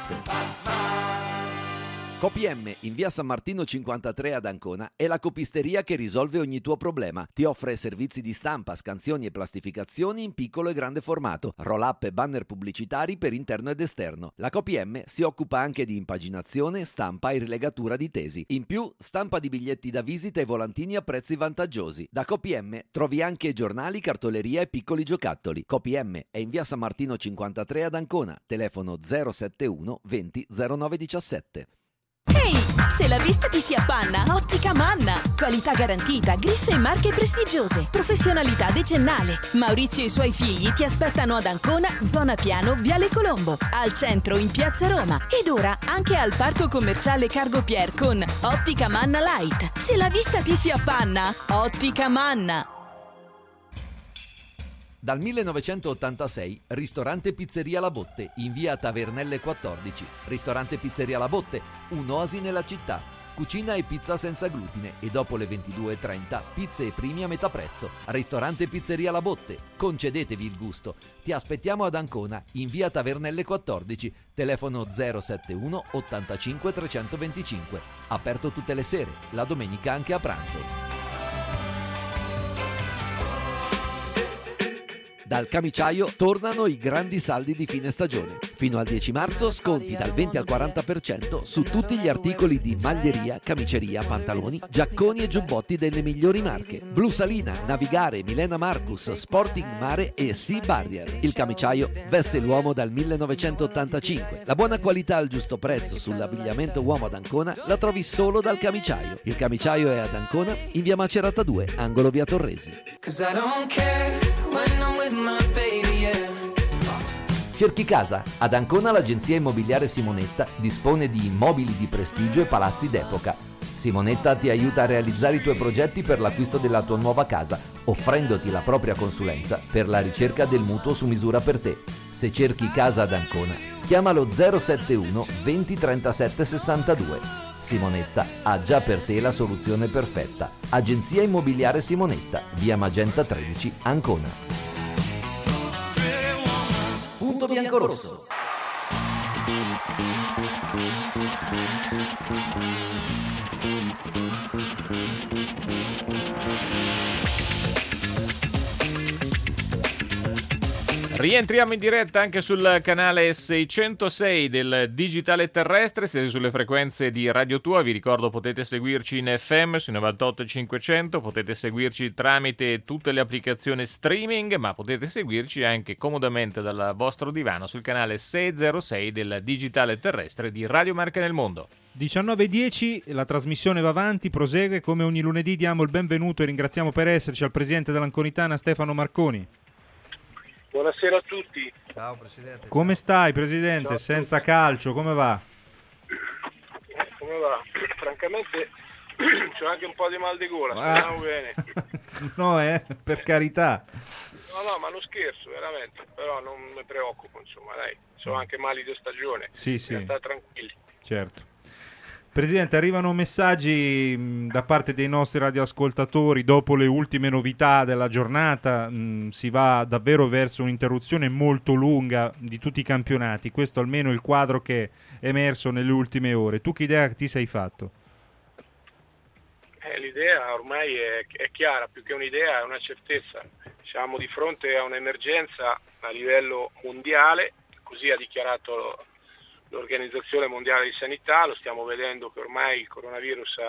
CoPM in via San Martino 53 ad Ancona è la copisteria che risolve ogni tuo problema. Ti offre servizi di stampa, scansioni e plastificazioni in piccolo e grande formato, roll-up e banner pubblicitari per interno ed esterno. La CoPM si occupa anche di impaginazione, stampa e rilegatura di tesi. In più, stampa di biglietti da visita e volantini a prezzi vantaggiosi. Da CoPM trovi anche giornali, cartoleria e piccoli giocattoli. CoPM è in via San Martino 53 ad Ancona, telefono 071 20 09 17. Ehi, se la vista ti si appanna, Ottica Manna. Qualità garantita, griffe e marche prestigiose, professionalità decennale. Maurizio e i suoi figli ti aspettano ad Ancona, zona Piano, Viale Colombo, al centro in Piazza Roma ed ora anche al Parco Commerciale Cargo Pier con Ottica Manna Light. Se la vista ti si appanna, Ottica Manna. Dal 1986, ristorante Pizzeria La Botte, in via Tavernelle 14. Ristorante Pizzeria La Botte, un'oasi nella città. cucina e pizza senza glutine e dopo le 22:30 pizze e primi a metà prezzo. Ristorante Pizzeria La Botte. Concedetevi il gusto. Ti aspettiamo ad Ancona, in via Tavernelle 14, telefono 071 85 325. Aperto tutte le sere, la domenica anche a pranzo. Dal Camiciaio tornano i grandi saldi di fine stagione. Fino al 10 marzo sconti dal 20 al 40% su tutti gli articoli di maglieria, camiceria, pantaloni, giacconi e giubbotti delle migliori marche. Blu Salina, Navigare, Milena Marcus, Sporting Mare e Sea Barrier. Il Camiciaio veste l'uomo dal 1985. La buona qualità al giusto prezzo sull'abbigliamento uomo ad Ancona la trovi solo dal Camiciaio. Il Camiciaio è ad Ancona, in via Macerata 2, angolo via Torresi. Cerchi casa? Ad Ancona l'agenzia immobiliare Simonetta dispone di immobili di prestigio e palazzi d'epoca. Simonetta ti aiuta a realizzare i tuoi progetti per l'acquisto della tua nuova casa, offrendoti la propria consulenza per la ricerca del mutuo su misura per te. Se cerchi casa ad Ancona, chiamalo 071 20 37 62. Simonetta ha già per te la soluzione perfetta. Agenzia immobiliare Simonetta, via Magenta 13, Ancona. Punto biancorosso. Rientriamo in diretta anche sul canale 606 del Digitale Terrestre, siete sulle frequenze di Radio Tua, vi ricordo potete seguirci in FM su 98.500, potete seguirci tramite tutte le applicazioni streaming, ma potete seguirci anche comodamente dal vostro divano sul canale 606 del Digitale Terrestre di Radio Marche nel Mondo. 19:10, la trasmissione va avanti, prosegue, come ogni lunedì diamo il benvenuto e ringraziamo per esserci al presidente dell'Anconitana Stefano Marconi. Buonasera a tutti. Ciao Presidente. Come stai Presidente? Ciao Senza calcio, come va? Come va? Francamente c'ho anche un po' di mal di gola, speriamo bene. No, per carità. No, ma non scherzo, veramente, però non mi preoccupo, insomma, dai, sono anche mali di stagione. Sì. Sta tranquilli. Certo. Presidente, arrivano messaggi da parte dei nostri radioascoltatori dopo le ultime novità della giornata, si va davvero verso un'interruzione molto lunga di tutti i campionati, questo almeno è il quadro che è emerso nelle ultime ore. Tu che idea ti sei fatto? L'idea ormai è chiara, più che un'idea è una certezza. Siamo di fronte a un'emergenza a livello mondiale, così ha dichiarato l'Organizzazione Mondiale di Sanità, lo stiamo vedendo che ormai il coronavirus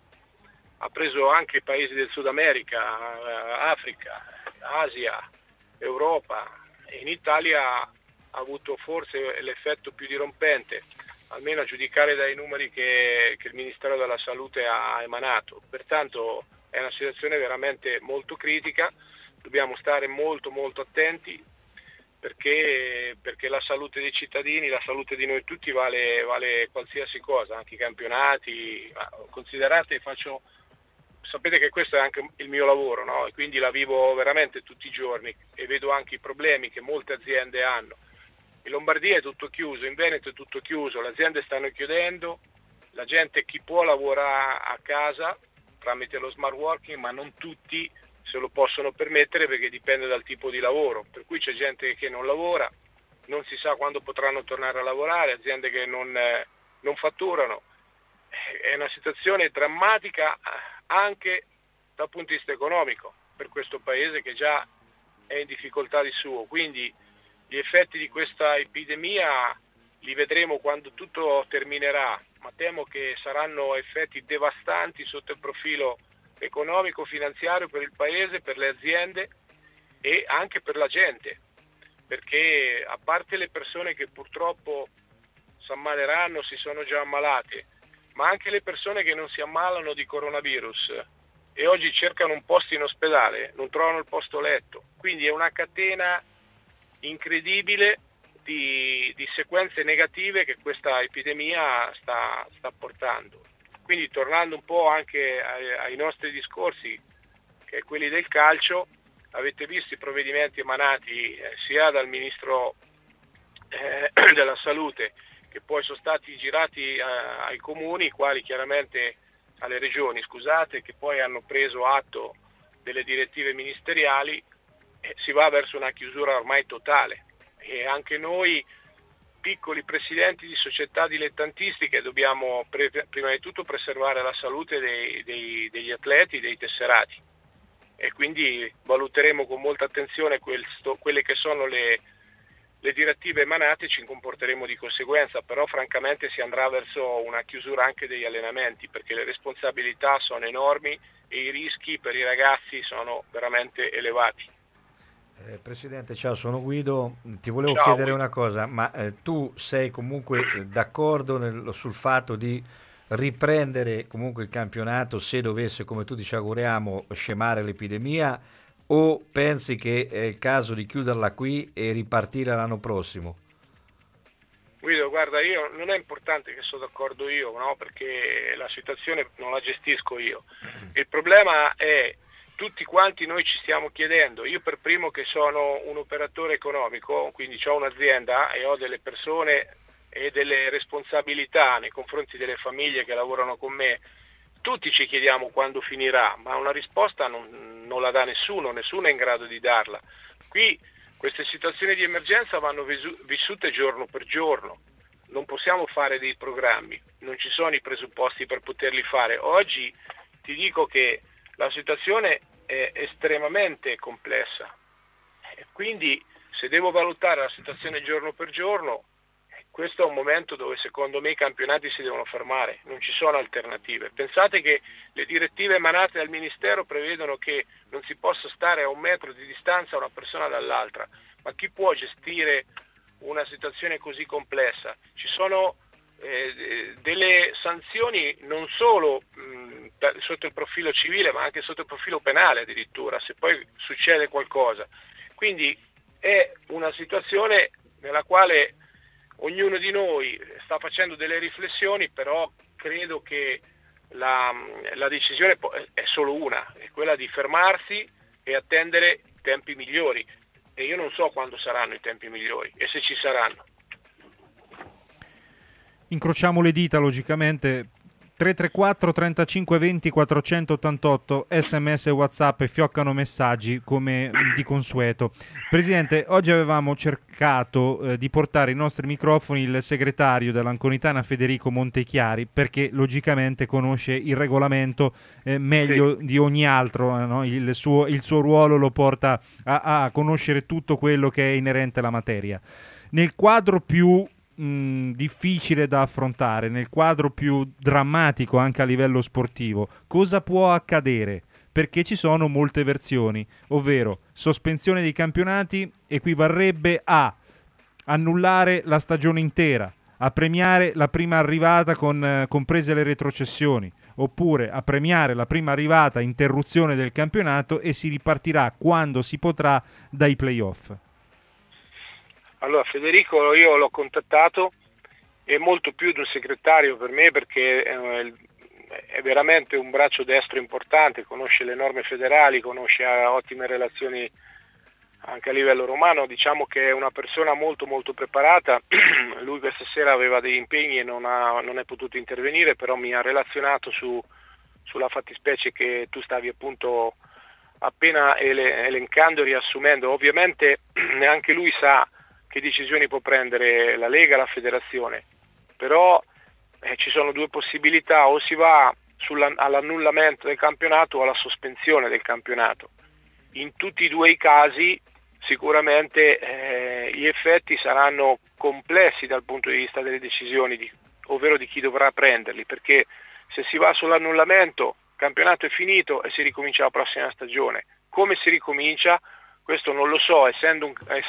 ha preso anche i paesi del Sud America, Africa, Asia, Europa, e in Italia ha avuto forse l'effetto più dirompente, almeno a giudicare dai numeri che il Ministero della Salute ha emanato. Pertanto è una situazione veramente molto critica, dobbiamo stare molto attenti, perché la salute dei cittadini, la salute di noi tutti vale qualsiasi cosa, anche i campionati. Considerate, sapete che questo è anche il mio lavoro, no? E quindi la vivo veramente tutti i giorni e vedo anche i problemi che molte aziende hanno. In Lombardia è tutto chiuso, in Veneto è tutto chiuso, le aziende stanno chiudendo, la gente, chi può, lavora a casa tramite lo smart working, ma non tutti se lo possono permettere perché dipende dal tipo di lavoro, per cui c'è gente che non lavora, non si sa quando potranno tornare a lavorare, aziende che non fatturano. È una situazione drammatica anche dal punto di vista economico per questo paese che già è in difficoltà di suo, quindi gli effetti di questa epidemia li vedremo quando tutto terminerà, ma temo che saranno effetti devastanti sotto il profilo economico, finanziario per il paese, per le aziende e anche per la gente, perché a parte le persone che purtroppo si ammaleranno, si sono già ammalate, ma anche le persone che non si ammalano di coronavirus e oggi cercano un posto in ospedale, non trovano il posto letto, quindi è una catena incredibile di sequenze negative che questa epidemia sta portando. Quindi tornando un po' anche ai nostri discorsi, che è quelli del calcio, avete visto i provvedimenti emanati sia dal Ministro della Salute che poi sono stati girati ai comuni, quali chiaramente alle regioni, scusate, che poi hanno preso atto delle direttive ministeriali, e si va verso una chiusura ormai totale. E anche noi, piccoli presidenti di società dilettantistiche, dobbiamo prima di tutto preservare la salute degli atleti, dei tesserati, e quindi valuteremo con molta attenzione quelle che sono le direttive emanate e ci comporteremo di conseguenza, però francamente si andrà verso una chiusura anche degli allenamenti, perché le responsabilità sono enormi e i rischi per i ragazzi sono veramente elevati. Presidente, ciao, sono Guido. Ti volevo Ciao, chiedere Guido. una cosa, ma tu sei comunque d'accordo sul fatto di riprendere comunque il campionato se dovesse, come tutti ci auguriamo, scemare l'epidemia, o pensi che è il caso di chiuderla qui e ripartire l'anno prossimo? Guido, guarda, io non è importante che sono d'accordo io, no? Perché la situazione non la gestisco io. Il problema è, tutti quanti noi ci stiamo chiedendo, io per primo che sono un operatore economico, quindi ho un'azienda e ho delle persone e delle responsabilità nei confronti delle famiglie che lavorano con me, tutti ci chiediamo quando finirà, ma una risposta non la dà nessuno è in grado di darla. Qui queste situazioni di emergenza vanno vissute giorno per giorno, non possiamo fare dei programmi, non ci sono i presupposti per poterli fare. Oggi ti dico che la situazione è estremamente complessa, quindi se devo valutare la situazione giorno per giorno, questo è un momento dove secondo me i campionati si devono fermare, non ci sono alternative. Pensate che le direttive emanate dal Ministero prevedono che non si possa stare a 1 metro di distanza una persona dall'altra, ma chi può gestire una situazione così complessa? Ci sono delle sanzioni non solo sotto il profilo civile, ma anche sotto il profilo penale addirittura, se poi succede qualcosa. Quindi è una situazione nella quale ognuno di noi sta facendo delle riflessioni, però credo che la decisione è solo una, è quella di fermarsi e attendere tempi migliori, e io non so quando saranno i tempi migliori e se ci saranno. Incrociamo le dita, logicamente. 334 35 20 488, sms e whatsapp, e fioccano messaggi come di consueto. Presidente, oggi avevamo cercato di portare ai nostri microfoni il segretario dell'Anconitana Federico Montechiari, perché logicamente conosce il regolamento meglio di ogni altro, no? Il suo ruolo lo porta a conoscere tutto quello che è inerente alla materia. Nel quadro più difficile da affrontare, nel quadro più drammatico anche a livello sportivo, cosa può accadere? Perché ci sono molte versioni, ovvero sospensione dei campionati equivarrebbe a annullare la stagione intera, a premiare la prima arrivata comprese le retrocessioni, oppure a premiare la prima arrivata, interruzione del campionato, e si ripartirà quando si potrà dai playoff. Allora, Federico io l'ho contattato, è molto più di un segretario per me, perché è veramente un braccio destro importante, conosce le norme federali, conosce ottime relazioni anche a livello romano, diciamo che è una persona molto molto preparata. Lui questa sera aveva degli impegni e non è potuto intervenire, però mi ha relazionato sulla fattispecie che tu stavi appunto appena elencando e riassumendo. Ovviamente neanche lui sa che decisioni può prendere la Lega, la federazione, però ci sono due possibilità: o si va all'annullamento del campionato o alla sospensione del campionato. In tutti e due i casi sicuramente gli effetti saranno complessi dal punto di vista delle decisioni, ovvero di chi dovrà prenderli, perché se si va sull'annullamento, il campionato è finito e si ricomincia la prossima stagione. Come si ricomincia? Questo non lo so, essendo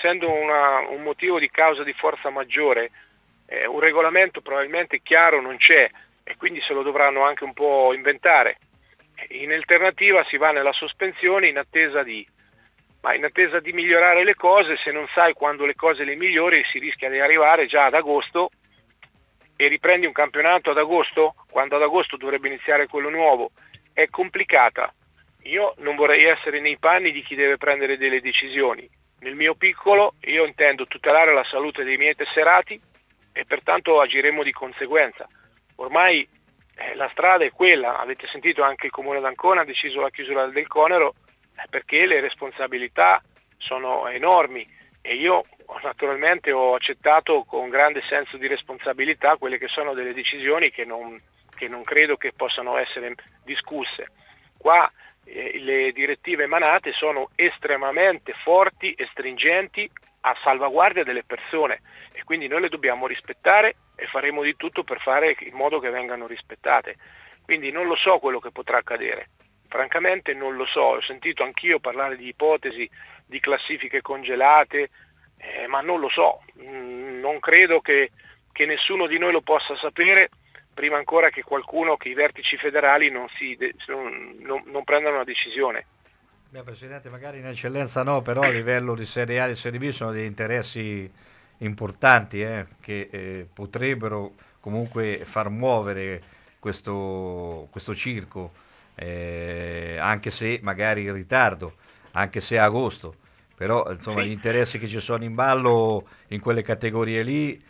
un motivo di causa di forza maggiore, un regolamento probabilmente chiaro non c'è, e quindi se lo dovranno anche un po' inventare. In alternativa si va nella sospensione in attesa di migliorare le cose. Se non sai quando le cose le migliori, si rischia di arrivare già ad agosto, e riprendi un campionato ad agosto, quando ad agosto dovrebbe iniziare quello nuovo. È complicata. Io non vorrei essere nei panni di chi deve prendere delle decisioni. Nel mio piccolo io intendo tutelare la salute dei miei tesserati, e pertanto agiremo di conseguenza. Ormai la strada è quella, avete sentito anche il Comune d'Ancona ha deciso la chiusura del Conero perché le responsabilità sono enormi e io naturalmente ho accettato con grande senso di responsabilità quelle che sono delle decisioni che non credo che possano essere discusse. Qua le direttive emanate sono estremamente forti e stringenti a salvaguardia delle persone e quindi noi le dobbiamo rispettare e faremo di tutto per fare in modo che vengano rispettate. Quindi non lo so quello che potrà accadere, francamente non lo so, ho sentito anch'io parlare di ipotesi di classifiche congelate, ma non lo so, non credo che nessuno di noi lo possa sapere prima ancora che i vertici federali non prendano una decisione. Beh, Presidente, magari in eccellenza no, però a livello di Serie A e Serie B sono degli interessi importanti che potrebbero comunque far muovere questo circo, anche se magari in ritardo, anche se a agosto, però insomma gli interessi che ci sono in ballo in quelle categorie lì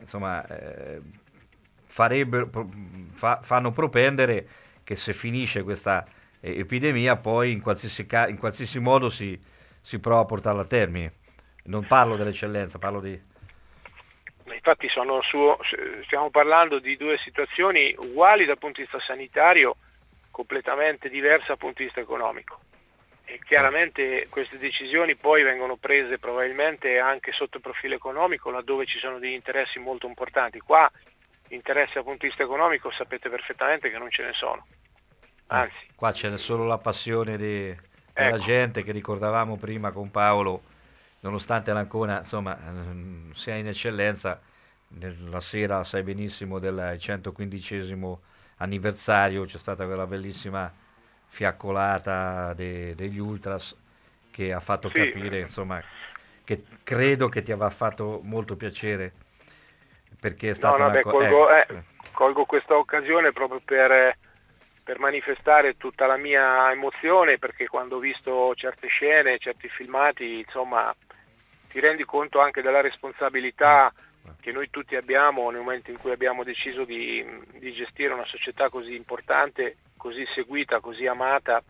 fanno propendere che se finisce questa epidemia poi in qualsiasi modo si prova a portarla a termine. Non parlo dell'eccellenza, parlo di... Infatti stiamo parlando di due situazioni uguali dal punto di vista sanitario, completamente diverse dal punto di vista economico. E chiaramente queste decisioni poi vengono prese probabilmente anche sotto il profilo economico, laddove ci sono degli interessi molto importanti. Qua interessi dal punto di vista economico sapete perfettamente che non ce ne sono. Anzi, qua c'è solo la passione della gente che ricordavamo prima con Paolo, nonostante l'Ancona sia in eccellenza. La sera, sai benissimo, del 115° anniversario c'è stata quella bellissima fiaccolata degli Ultras che ha fatto capire che credo che ti avrà fatto molto piacere, perché è stata colgo questa occasione proprio per manifestare tutta la mia emozione, perché quando ho visto certe scene, certi filmati, ti rendi conto anche della responsabilità che noi tutti abbiamo nel momento in cui abbiamo deciso di gestire una società così importante, così seguita, così amata,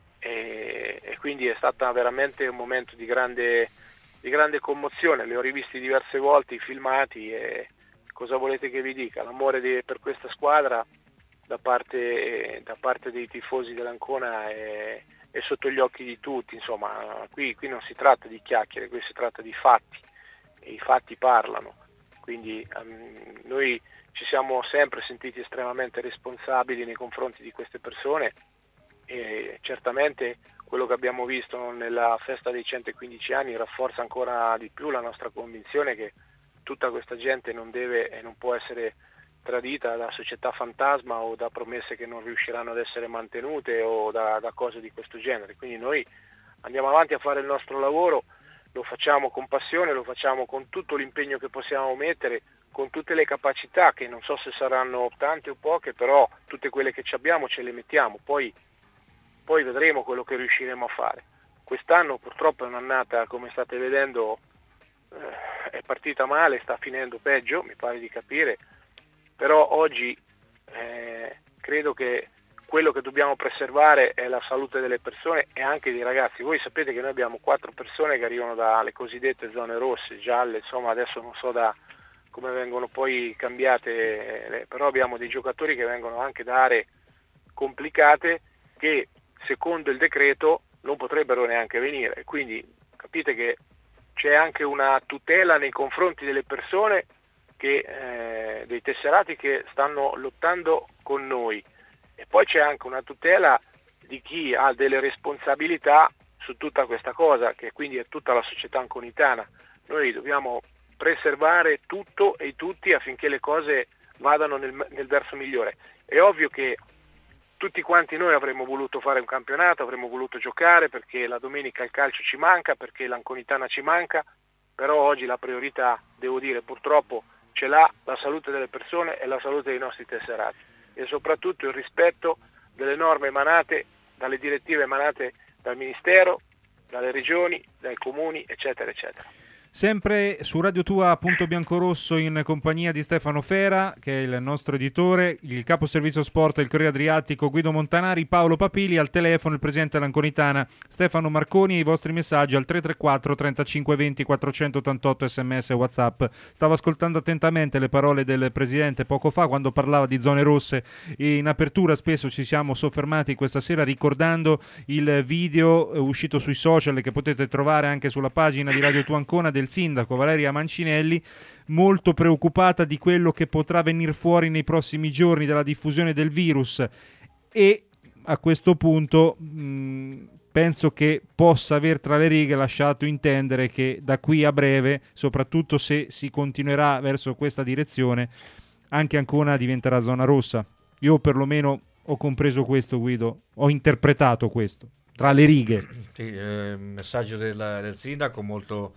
e quindi è stato veramente un momento di grande commozione. Le ho rivisti diverse volte i filmati e cosa volete che vi dica? L'amore per questa squadra da parte dei tifosi dell'Ancona è sotto gli occhi di tutti. Qui non si tratta di chiacchiere, qui si tratta di fatti e i fatti parlano. Quindi noi ci siamo sempre sentiti estremamente responsabili nei confronti di queste persone e certamente quello che abbiamo visto nella festa dei 115 anni rafforza ancora di più la nostra convinzione che tutta questa gente non deve e non può essere tradita da società fantasma o da promesse che non riusciranno ad essere mantenute o da cose di questo genere. Quindi noi andiamo avanti a fare il nostro lavoro, lo facciamo con passione, lo facciamo con tutto l'impegno che possiamo mettere, con tutte le capacità che non so se saranno tante o poche, però tutte quelle che ci abbiamo ce le mettiamo, poi vedremo quello che riusciremo a fare. Quest'anno purtroppo è un'annata, come state vedendo, è partita male, sta finendo peggio, mi pare di capire, però oggi credo che quello che dobbiamo preservare è la salute delle persone e anche dei ragazzi. Voi sapete che noi abbiamo 4 persone che arrivano dalle cosiddette zone rosse, gialle, adesso non so come vengono poi cambiate, però abbiamo dei giocatori che vengono anche da aree complicate che secondo il decreto non potrebbero neanche venire. Quindi capite che c'è anche una tutela nei confronti delle persone dei tesserati che stanno lottando con noi. E poi c'è anche una tutela di chi ha delle responsabilità su tutta questa cosa, che quindi è tutta la società anconitana. Noi dobbiamo preservare tutto e tutti affinché le cose vadano nel verso migliore. È ovvio che tutti quanti noi avremmo voluto fare un campionato, avremmo voluto giocare perché la domenica il calcio ci manca, perché l'anconitana ci manca, però oggi la priorità, devo dire, purtroppo ce l'ha la salute delle persone e la salute dei nostri tesserati. E soprattutto il rispetto delle norme emanate, dalle direttive emanate dal Ministero, dalle regioni, dai comuni, eccetera, eccetera. Sempre su Radio Tua, Punto Biancorosso, in compagnia di Stefano Fera, che è il nostro editore, il capo servizio sport del Corriere Adriatico Guido Montanari, Paolo Papili, al telefono il presidente dell'Anconitana Stefano Marconi, e i vostri messaggi al 334 35 20 488 sms e WhatsApp. Stavo ascoltando attentamente le parole del presidente poco fa quando parlava di zone rosse, e in apertura spesso ci siamo soffermati questa sera ricordando il video uscito sui social che potete trovare anche sulla pagina di Radio Tua Ancona del sindaco Valeria Mancinelli, molto preoccupata di quello che potrà venire fuori nei prossimi giorni dalla diffusione del virus, e a questo punto penso che possa aver tra le righe lasciato intendere che da qui a breve, soprattutto se si continuerà verso questa direzione, anche Ancona diventerà zona rossa. Io perlomeno ho compreso questo, Guido, ho interpretato questo tra le righe. Sì, il messaggio del sindaco molto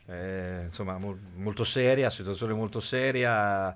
molto seria, situazione molto seria,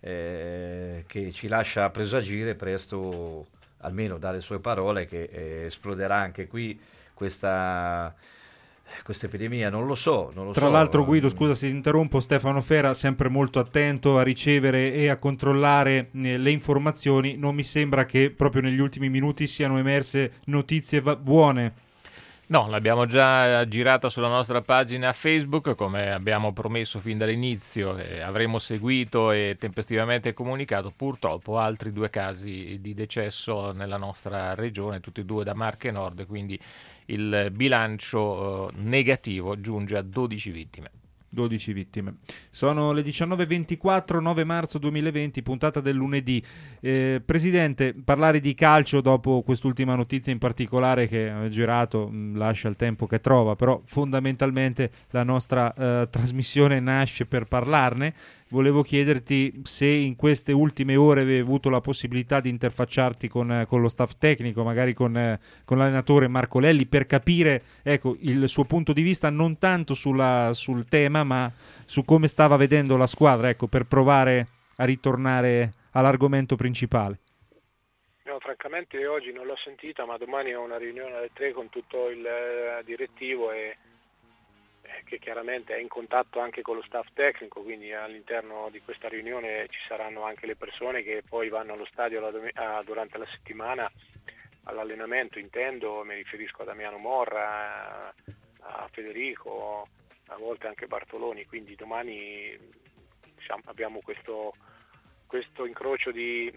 che ci lascia presagire presto, almeno dalle sue parole, che esploderà anche qui questa epidemia. Non lo so. Tra l'altro, Guido, scusa se ti interrompo, Stefano Fera sempre molto attento a ricevere e a controllare le informazioni. Non mi sembra che proprio negli ultimi minuti siano emerse notizie buone. No, l'abbiamo già girata sulla nostra pagina Facebook, come abbiamo promesso fin dall'inizio, avremo seguito e tempestivamente comunicato. Purtroppo altri 2 casi di decesso nella nostra regione, tutti e 2 da Marche Nord, quindi il bilancio negativo giunge a 12 vittime. 12 vittime. Sono le 19.24, 9 marzo 2020, puntata del lunedì. Presidente, parlare di calcio dopo quest'ultima notizia in particolare che ha girato lascia il tempo che trova, però fondamentalmente la nostra trasmissione nasce per parlarne. Volevo chiederti se in queste ultime ore avevi avuto la possibilità di interfacciarti con lo staff tecnico, magari con l'allenatore Marco Lelli, per capire il suo punto di vista non tanto sul tema, ma su come stava vedendo la squadra, per provare a ritornare all'argomento principale. No, francamente oggi non l'ho sentita, ma domani ho una riunione alle 3 con tutto il direttivo e che chiaramente è in contatto anche con lo staff tecnico, quindi all'interno di questa riunione ci saranno anche le persone che poi vanno allo stadio durante la settimana all'allenamento, intendo, mi riferisco a Damiano Morra, a Federico, a volte anche Bartoloni, quindi domani abbiamo questo incrocio di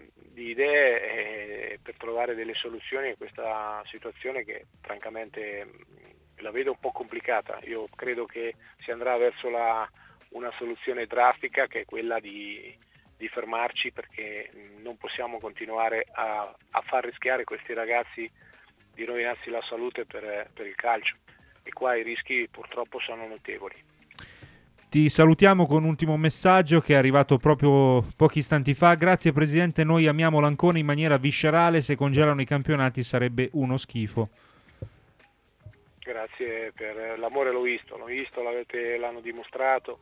idee per trovare delle soluzioni a questa situazione che francamente la vedo un po' complicata. Io credo che si andrà verso una soluzione drastica, che è quella di fermarci, perché non possiamo continuare a far rischiare questi ragazzi di rovinarsi la salute per il calcio, e qua i rischi purtroppo sono notevoli. Ti salutiamo con un ultimo messaggio che è arrivato proprio pochi istanti fa. Grazie Presidente, noi amiamo l'Ancona in maniera viscerale, se congelano i campionati sarebbe uno schifo. Grazie per l'amore, l'ho visto, l'hanno dimostrato,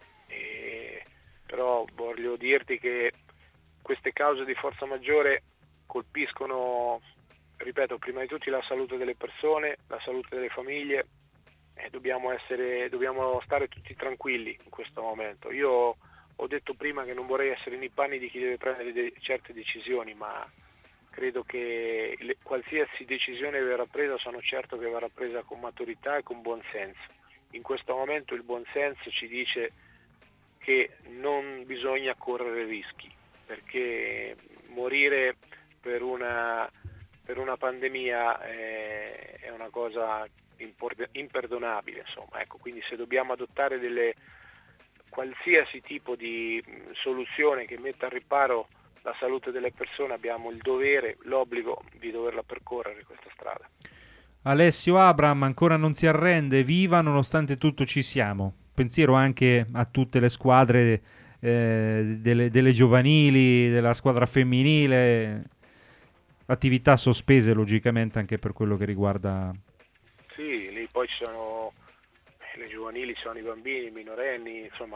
però voglio dirti che queste cause di forza maggiore colpiscono, ripeto, prima di tutto la salute delle persone, la salute delle famiglie, e dobbiamo stare tutti tranquilli in questo momento. Io ho detto prima che non vorrei essere nei panni di chi deve prendere certe decisioni, ma credo che qualsiasi decisione verrà presa, sono certo che verrà presa con maturità e con buonsenso. In questo momento il buonsenso ci dice che non bisogna correre rischi, perché morire per una pandemia è una cosa imperdonabile, insomma. Quindi se dobbiamo adottare qualsiasi tipo di soluzione che metta al riparo la salute delle persone, abbiamo il dovere, l'obbligo di doverla percorrere questa strada. Alessio Abram ancora non si arrende, viva, nonostante tutto ci siamo. Pensiero anche a tutte le squadre delle giovanili, della squadra femminile, attività sospese logicamente anche per quello che riguarda. Sì, lì poi ci sono le giovanili, ci sono i bambini, i minorenni, insomma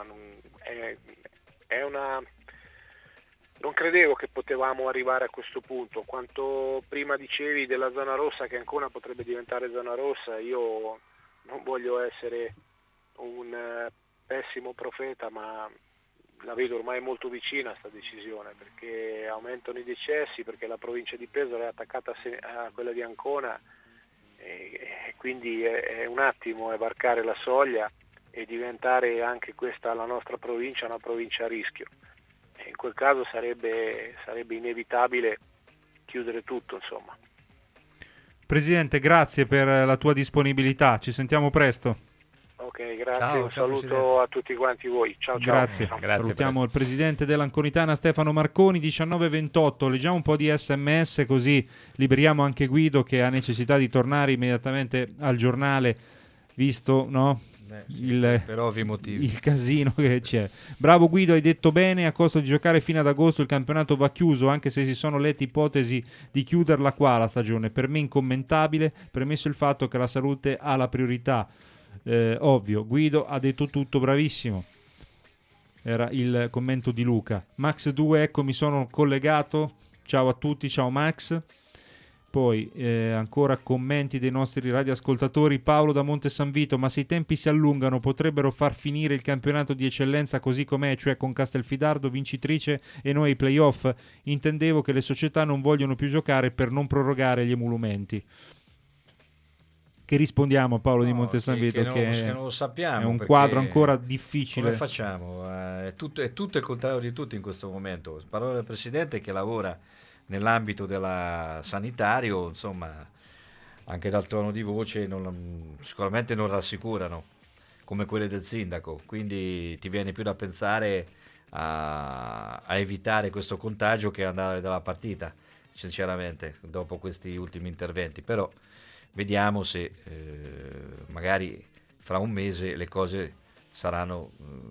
non credevo che potevamo arrivare a questo punto. Quanto prima dicevi della zona rossa, che ancora potrebbe diventare zona rossa, io non voglio essere un pessimo profeta, ma la vedo ormai molto vicina sta decisione, perché aumentano i decessi, perché la provincia di Pesaro è attaccata a quella di Ancona, e quindi è un attimo varcare la soglia e diventare anche questa la nostra provincia una provincia a rischio. E in quel caso sarebbe inevitabile chiudere tutto, insomma. Presidente, grazie per la tua disponibilità, ci sentiamo presto. Ok, grazie, un saluto a tutti quanti voi. Ciao, grazie. Ciao. Salutiamo il presidente dell'Anconitana Stefano Marconi. 19:28, leggiamo un po' di SMS così liberiamo anche Guido che ha necessità di tornare immediatamente al giornale, visto, no? Per ovvi motivi. Il casino che c'è. Bravo Guido, hai detto bene, a costo di giocare fino ad agosto il campionato va chiuso, anche se si sono lette ipotesi di chiuderla qua la stagione. Per me incommentabile, premesso il fatto che la salute ha la priorità. Ovvio, Guido ha detto tutto, bravissimo. Era il commento di Luca. Max 2, ecco, mi sono collegato. Ciao a tutti, ciao Max. Poi ancora commenti dei nostri radioascoltatori. Paolo da Monte San Vito: ma se i tempi si allungano potrebbero far finire il campionato di eccellenza così com'è, cioè con Castelfidardo vincitrice e noi ai playoff. Intendevo che le società non vogliono più giocare per non prorogare gli emolumenti. Che rispondiamo a Paolo di Monte San Vito? Che non lo sappiamo, è un quadro ancora difficile. Come facciamo? È tutto il contrario di tutto in questo momento. Parola del Presidente che lavora nell'ambito della sanitario, insomma, anche dal tono di voce sicuramente non rassicurano come quelle del sindaco, quindi ti viene più da pensare a evitare questo contagio che andare dalla partita, sinceramente, dopo questi ultimi interventi. Però vediamo se magari fra un mese le cose saranno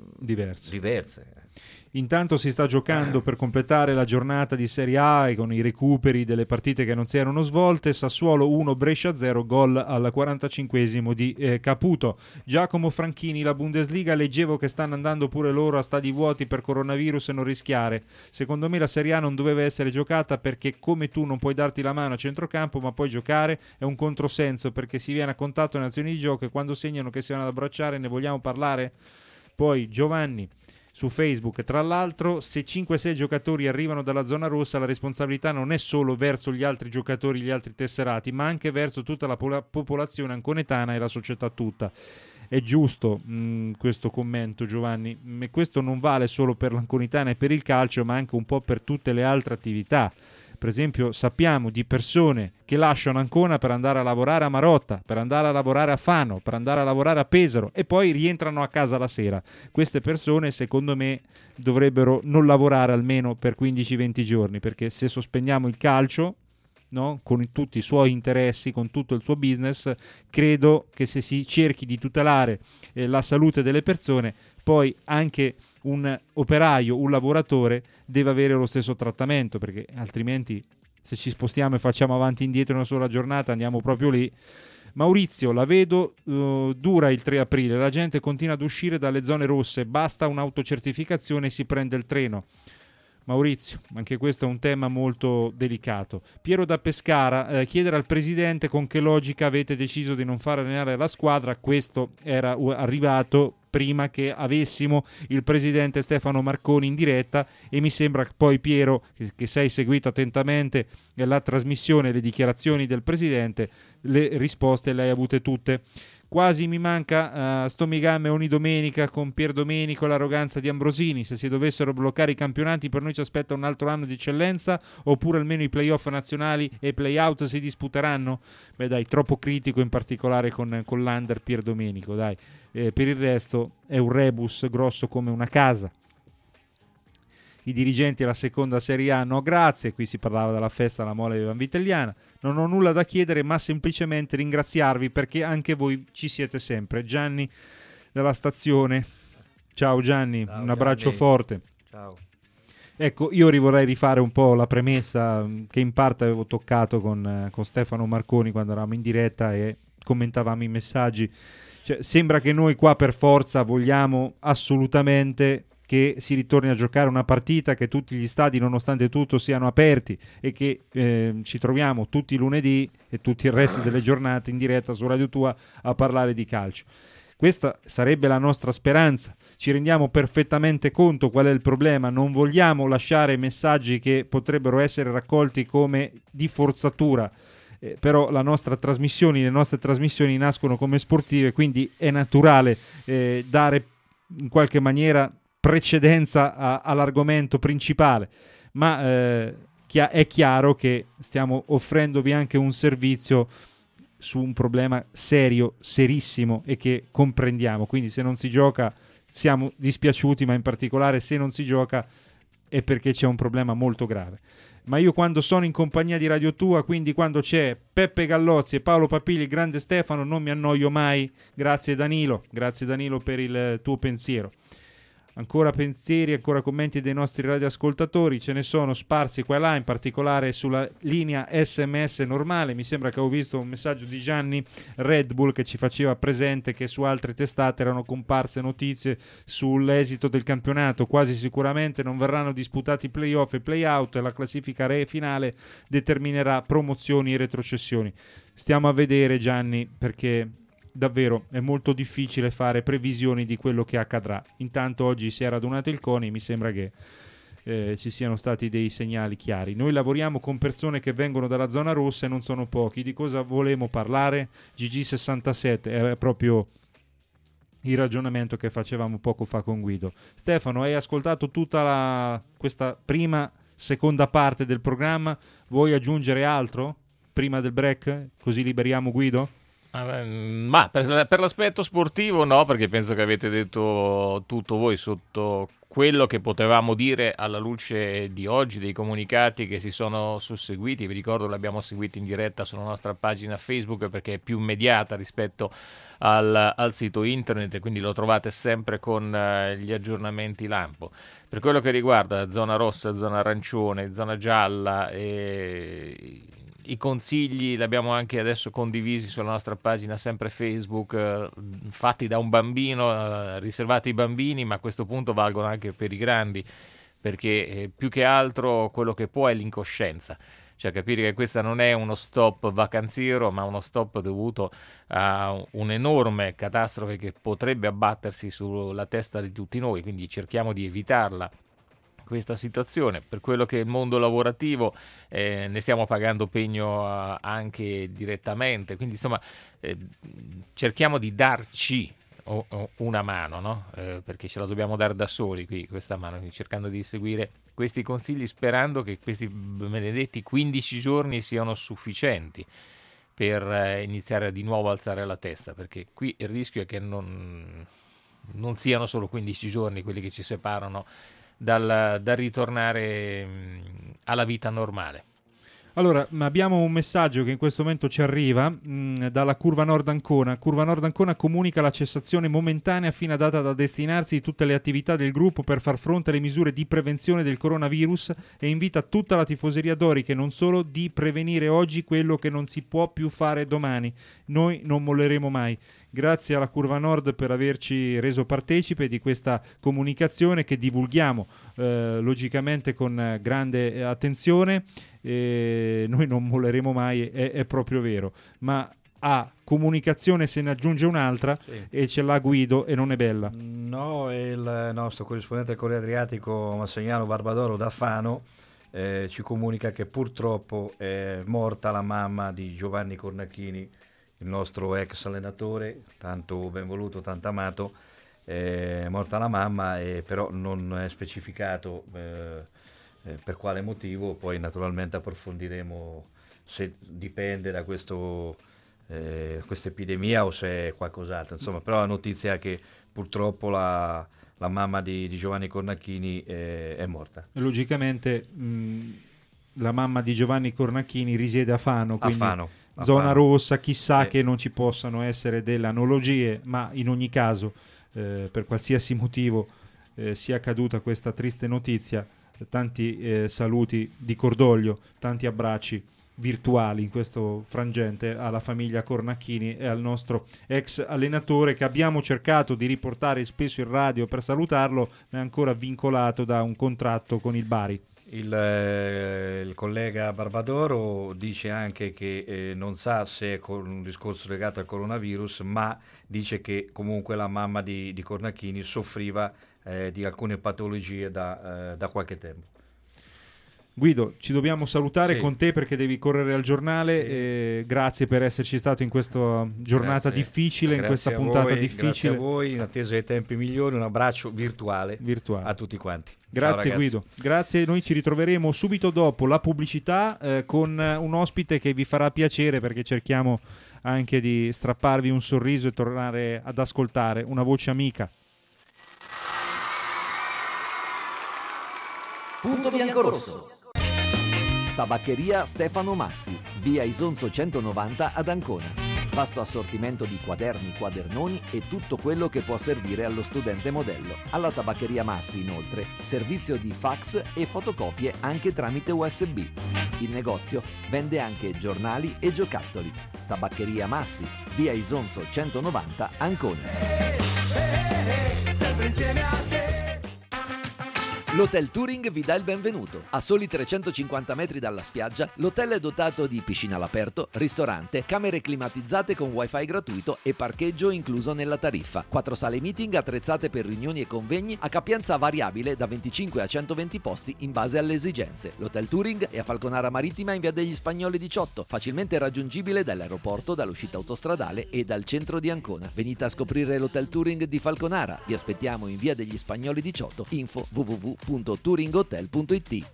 diverse. Intanto si sta giocando per completare la giornata di Serie A e con i recuperi delle partite che non si erano svolte. Sassuolo 1, Brescia 0, gol al 45esimo di Caputo. Giacomo Franchini: la Bundesliga leggevo che stanno andando pure loro a stadi vuoti per coronavirus e non rischiare. Secondo me la Serie A non doveva essere giocata, perché come tu non puoi darti la mano a centrocampo ma puoi giocare, è un controsenso, perché si viene a contatto nelle azioni di gioco e quando segnano che si vanno ad abbracciare ne vogliamo parlare? Poi Giovanni su Facebook: tra l'altro, se 5-6 giocatori arrivano dalla zona rossa, la responsabilità non è solo verso gli altri giocatori, gli altri tesserati, ma anche verso tutta la popolazione anconetana e la società tutta. È giusto questo commento, Giovanni, e questo non vale solo per l'Anconitana e per il calcio, ma anche un po' per tutte le altre attività. Per esempio, sappiamo di persone che lasciano Ancona per andare a lavorare a Marotta, per andare a lavorare a Fano, per andare a lavorare a Pesaro e poi rientrano a casa la sera. Queste persone, secondo me, dovrebbero non lavorare almeno per 15-20 giorni, perché se sospendiamo il calcio, no, con tutti i suoi interessi, con tutto il suo business, credo che se si cerchi di tutelare la salute delle persone, poi anche un operaio, un lavoratore deve avere lo stesso trattamento, perché altrimenti se ci spostiamo e facciamo avanti e indietro in una sola giornata andiamo proprio lì. Maurizio: la vedo dura il 3 aprile, la gente continua ad uscire dalle zone rosse, basta un'autocertificazione e si prende il treno. Maurizio, anche questo è un tema molto delicato. Piero da Pescara: chiedere al presidente con che logica avete deciso di non far allenare la squadra. Questo era arrivato prima che avessimo il presidente Stefano Marconi in diretta, e mi sembra che poi, Piero, che sei seguito attentamente la trasmissione e le dichiarazioni del presidente, le risposte le hai avute tutte. Quasi mi manca sto Migame ogni domenica con Pier Domenico, l'arroganza di Ambrosini. Se si dovessero bloccare i campionati, per noi ci aspetta un altro anno di eccellenza, oppure almeno i playoff nazionali e i playout si disputeranno? Beh dai, troppo critico, in particolare con l'under Pier Domenico, dai. Per il resto è un rebus grosso come una casa. I dirigenti alla seconda Serie A no grazie, qui si parlava della festa alla Mole Vanvitelliana. Non ho nulla da chiedere, ma semplicemente ringraziarvi, perché anche voi ci siete sempre. Gianni della stazione. Ciao Gianni, ciao, un abbraccio Gianni. forte. Ciao. Ecco, io vorrei rifare un po' la premessa che in parte avevo toccato con Stefano Marconi quando eravamo in diretta e commentavamo i messaggi. Cioè, sembra che noi qua per forza vogliamo assolutamente che si ritorni a giocare una partita, che tutti gli stadi nonostante tutto siano aperti e che ci troviamo tutti i lunedì e tutto il resto delle giornate in diretta su Radio Tua a parlare di calcio. Questa sarebbe la nostra speranza. Ci rendiamo perfettamente conto qual è il problema. Non vogliamo lasciare messaggi che potrebbero essere raccolti come di forzatura. Però le nostre trasmissioni nascono come sportive, quindi è naturale dare in qualche maniera precedenza all'argomento principale. Ma è chiaro che stiamo offrendovi anche un servizio su un problema serio, serissimo, e che comprendiamo. Quindi se non si gioca siamo dispiaciuti, ma in particolare se non si gioca è perché c'è un problema molto grave. Ma io quando sono in compagnia di Radio Tua, quindi quando c'è Peppe Gallozzi e Paolo Papili, il grande Stefano, non mi annoio mai. Grazie Danilo per il tuo pensiero. Ancora pensieri, ancora commenti dei nostri radioascoltatori, ce ne sono sparsi qua e là, in particolare sulla linea SMS normale. Mi sembra che ho visto un messaggio di Gianni Red Bull che ci faceva presente che su altre testate erano comparse notizie sull'esito del campionato. Quasi sicuramente non verranno disputati play-off e play-out e la classifica finale determinerà promozioni e retrocessioni. Stiamo a vedere, Gianni, perché davvero è molto difficile fare previsioni di quello che accadrà. Intanto oggi si è radunato il CONI, mi sembra che ci siano stati dei segnali chiari. Noi lavoriamo con persone che vengono dalla zona rossa e non sono pochi. Di cosa volemo parlare? GG67 era proprio il ragionamento che facevamo poco fa con Guido. Stefano, hai ascoltato tutta questa seconda parte del programma? Vuoi aggiungere altro prima del break? Così liberiamo Guido? Ma per l'aspetto sportivo no, perché penso che avete detto tutto voi sotto quello che potevamo dire alla luce di oggi, dei comunicati che si sono susseguiti. Vi ricordo, l'abbiamo seguito in diretta sulla nostra pagina Facebook perché è più immediata rispetto al sito internet e quindi lo trovate sempre con gli aggiornamenti lampo. Per quello che riguarda zona rossa, zona arancione, zona gialla i consigli li abbiamo anche adesso condivisi sulla nostra pagina sempre Facebook, fatti da un bambino, riservati ai bambini, ma a questo punto valgono anche per i grandi, perché più che altro quello che può è l'incoscienza, cioè capire che questa non è uno stop vacanziero, ma uno stop dovuto a un'enorme catastrofe che potrebbe abbattersi sulla testa di tutti noi, quindi cerchiamo di evitarla questa situazione. Per quello che è il mondo lavorativo ne stiamo pagando pegno anche direttamente, quindi insomma cerchiamo di darci una mano, no? Perché ce la dobbiamo dare da soli qui questa mano, quindi cercando di seguire questi consigli, sperando che questi benedetti 15 giorni siano sufficienti per iniziare di nuovo a alzare la testa, perché qui il rischio è che non siano solo 15 giorni quelli che ci separano dal ritornare alla vita normale. Allora, abbiamo un messaggio che in questo momento ci arriva dalla Curva Nord Ancona. Curva Nord Ancona comunica la cessazione momentanea fino a data da destinarsi di tutte le attività del gruppo per far fronte alle misure di prevenzione del coronavirus e invita tutta la tifoseria dorica e non solo di prevenire oggi quello che non si può più fare domani. Noi non molleremo mai. Grazie alla Curva Nord per averci reso partecipe di questa comunicazione che divulghiamo logicamente con grande attenzione. Noi non molleremo mai, è proprio vero, ma a comunicazione se ne aggiunge un'altra, sì. E ce l'ha Guido e non è bella. No, il nostro corrispondente del Corriere Adriatico Massagnano Barbadoro da Fano ci comunica che purtroppo è morta la mamma di Giovanni Cornacchini, il nostro ex allenatore, tanto ben voluto, tanto amato. È morta la mamma, però non è specificato per quale motivo. Poi naturalmente approfondiremo se dipende da questa epidemia o se è qualcos'altro, insomma. Però la notizia è che purtroppo la mamma di Giovanni Cornacchini è morta. E logicamente la mamma di Giovanni Cornacchini risiede a Fano, quindi zona rossa, chissà che non ci possano essere delle analogie, ma in ogni caso per qualsiasi motivo sia accaduta questa triste notizia, tanti saluti di cordoglio, tanti abbracci virtuali in questo frangente alla famiglia Cornacchini e al nostro ex allenatore, che abbiamo cercato di riportare spesso in radio per salutarlo, ma è ancora vincolato da un contratto con il Bari. Il collega Barbadoro dice anche che non sa se è con un discorso legato al coronavirus, ma dice che comunque la mamma di Cornacchini soffriva di alcune patologie da qualche tempo. Guido, ci dobbiamo salutare Sì. con te perché devi correre al giornale. Sì. Grazie per esserci stato in questa giornata difficile, in questa puntata difficile. Grazie a voi, in attesa dei tempi migliori, un abbraccio virtuale. a tutti quanti. Grazie Ciao, Guido, grazie. Noi ci ritroveremo subito dopo la pubblicità con un ospite che vi farà piacere, perché cerchiamo anche di strapparvi un sorriso e tornare ad ascoltare una voce amica. Punto bianco-rosso. Tabaccheria Stefano Massi, via Isonzo 190 ad Ancona. Vasto assortimento di quaderni, quadernoni e tutto quello che può servire allo studente modello. Alla Tabaccheria Massi, inoltre, servizio di fax e fotocopie anche tramite USB. Il negozio vende anche giornali e giocattoli. Tabaccheria Massi, via Isonzo 190 Ancona. Sempre insieme a te. L'Hotel Touring vi dà il benvenuto. A soli 350 metri dalla spiaggia, l'hotel è dotato di piscina all'aperto, ristorante, camere climatizzate con wifi gratuito e parcheggio incluso nella tariffa. 4 sale meeting attrezzate per riunioni e convegni a capienza variabile da 25 a 120 posti in base alle esigenze. L'Hotel Touring è a Falconara Marittima in via degli Spagnoli 18, facilmente raggiungibile dall'aeroporto, dall'uscita autostradale e dal centro di Ancona. Venite a scoprire l'Hotel Touring di Falconara. Vi aspettiamo in via degli Spagnoli 18. Info www.touringhotel.it.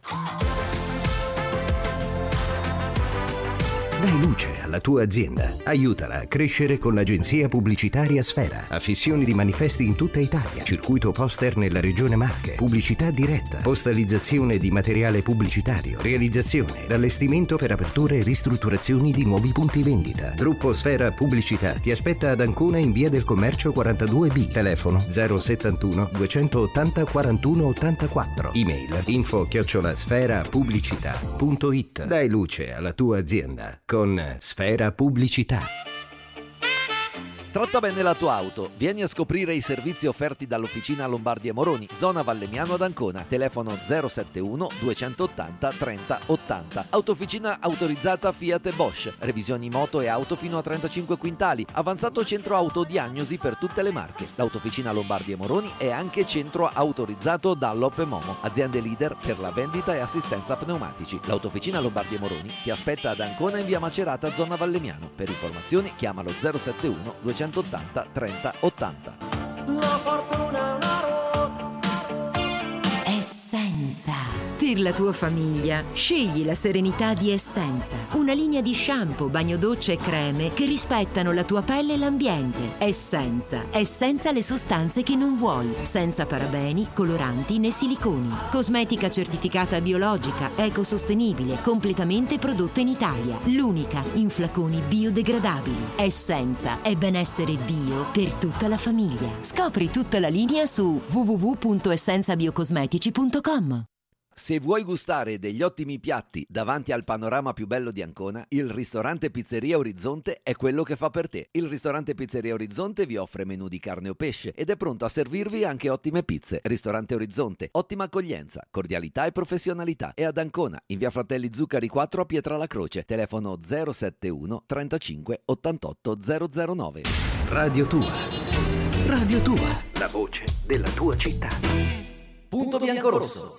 Dai luce alla tua azienda. Aiutala a crescere con l'agenzia pubblicitaria Sfera. Affissioni di manifesti in tutta Italia. Circuito poster nella regione Marche. Pubblicità diretta. Postalizzazione di materiale pubblicitario. Realizzazione. Allestimento per aperture e ristrutturazioni di nuovi punti vendita. Gruppo Sfera Pubblicità ti aspetta ad Ancona in via del Commercio 42B. Telefono 071 280 41 84. Email info@sferapubblicità.it. Dai luce alla tua azienda con Sfera Pubblicità. Tratta bene la tua auto. Vieni a scoprire i servizi offerti dall'Officina Lombardi e Moroni, zona Vallemmiano ad Ancona. Telefono 071 280 30 80. Autofficina autorizzata Fiat e Bosch. Revisioni moto e auto fino a 35 quintali. Avanzato centro autodiagnosi per tutte le marche. L'Autofficina Lombardi e Moroni è anche centro autorizzato Dunlop e Momo, aziende leader per la vendita e assistenza pneumatici. L'Autofficina Lombardi e Moroni ti aspetta ad Ancona in via Macerata, zona Vallemmiano. Per informazioni chiamalo 071 280 30 80. La fortuna è una ruota. Essenza. Per la tua famiglia, scegli la serenità di Essenza. Una linea di shampoo, bagno-doccia e creme che rispettano la tua pelle e l'ambiente. Essenza. Essenza le sostanze che non vuoi. Senza parabeni, coloranti né siliconi. Cosmetica certificata biologica, ecosostenibile, completamente prodotta in Italia. L'unica in flaconi biodegradabili. Essenza è benessere bio per tutta la famiglia. Scopri tutta la linea su www.essenzabiocosmetici.com. Se vuoi gustare degli ottimi piatti davanti al panorama più bello di Ancona, il ristorante Pizzeria Orizzonte è quello che fa per te. Il ristorante Pizzeria Orizzonte vi offre menù di carne o pesce ed è pronto a servirvi anche ottime pizze. Ristorante Orizzonte, ottima accoglienza, cordialità e professionalità. È ad Ancona, in via Fratelli Zuccari 4 a Pietralacroce. Telefono 071 35 88 009. Radio Tua. Radio Tua. La voce della tua città. Punto bianco-rosso.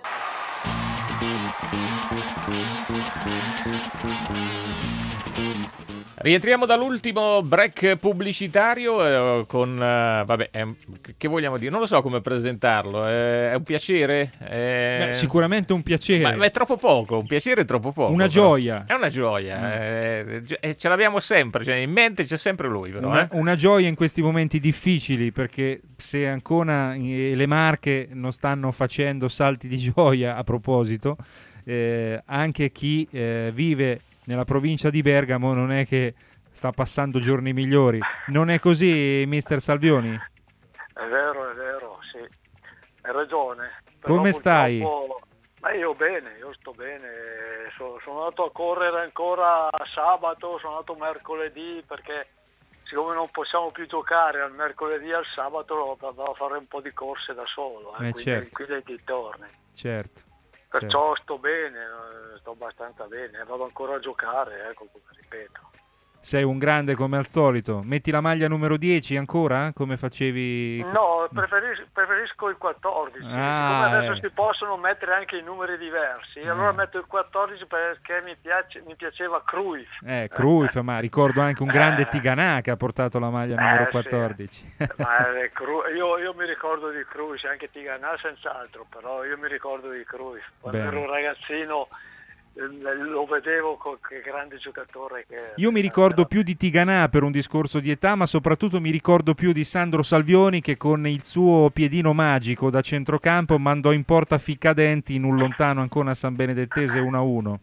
Rientriamo dall'ultimo break pubblicitario con, vabbè, che vogliamo dire? Non lo so come presentarlo, è un piacere? Beh, sicuramente un piacere. Ma è troppo poco, un piacere è troppo poco. Una gioia. È una gioia, ce l'abbiamo sempre, cioè in mente c'è sempre lui. Però, una gioia in questi momenti difficili, perché se Ancona e le Marche non stanno facendo salti di gioia, a proposito, anche chi vive nella provincia di Bergamo non è che sta passando giorni migliori. Non è così, mister Salvioni? È vero, sì, hai ragione. Però come stai? Ma io sto bene, sono andato a correre ancora sabato, sono andato mercoledì, perché siccome non possiamo più giocare al mercoledì e al sabato andavo a fare un po' di corse da solo, certo. qui dai dintorni. Certo. Perciò sto bene, sto abbastanza bene, vado ancora a giocare, ecco, come ripeto. Sei un grande come al solito. Metti la maglia numero 10 ancora? Come facevi? No, preferisco il 14. Siccome adesso si possono mettere anche i numeri diversi, allora metto il 14 perché mi piaceva Cruyff. Cruyff, ma ricordo anche un grande Tigana che ha portato la maglia numero 14. Sì. Ma io mi ricordo di Cruyff, anche Tigana senz'altro, però io mi ricordo di Cruyff. Quando ero un ragazzino lo vedevo che grande giocatore che io mi ricordo più di Tigana per un discorso di età, ma soprattutto mi ricordo più di Sandro Salvioni che con il suo piedino magico da centrocampo mandò in porta Ficcadenti in un lontano ancora San Benedettese 1-1.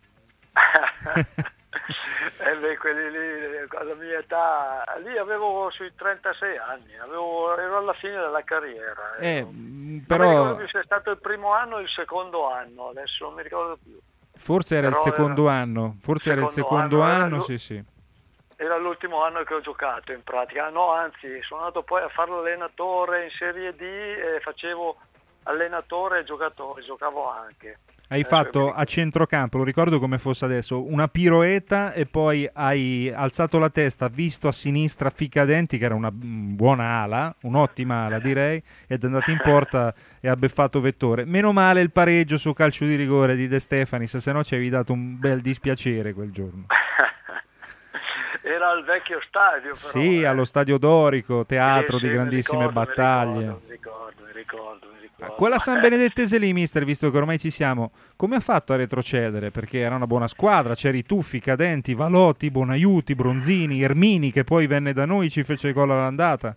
Quelli lì alla mia età lì avevo sui 36 anni, ero alla fine della carriera, però non mi ricordo se è stato il primo anno o il secondo anno, adesso non mi ricordo più. Forse era il secondo anno, era il secondo anno, sì. Era l'ultimo anno che ho giocato in pratica, no, anzi, sono andato poi a fare l'allenatore in Serie D e facevo allenatore e giocatore, giocavo anche. Hai fatto a centrocampo, lo ricordo come fosse adesso, una piroetta e poi hai alzato la testa, visto a sinistra Ficcadenti che era una buona ala, un'ottima ala direi, ed è andato in porta e ha beffato Vettore. Meno male il pareggio su calcio di rigore di De Stefanis, se no ci avevi dato un bel dispiacere quel giorno. Era al vecchio stadio però. Sì, allo stadio dorico, teatro di grandissime battaglie. Mi ricordo. Quella San Benedettese lì, mister, visto che ormai ci siamo, come ha fatto a retrocedere? Perché era una buona squadra, c'eri tu, Ficcadenti, Valotti, Bonaiuti, Bronzini, Ermini, che poi venne da noi, ci fece gol all'andata.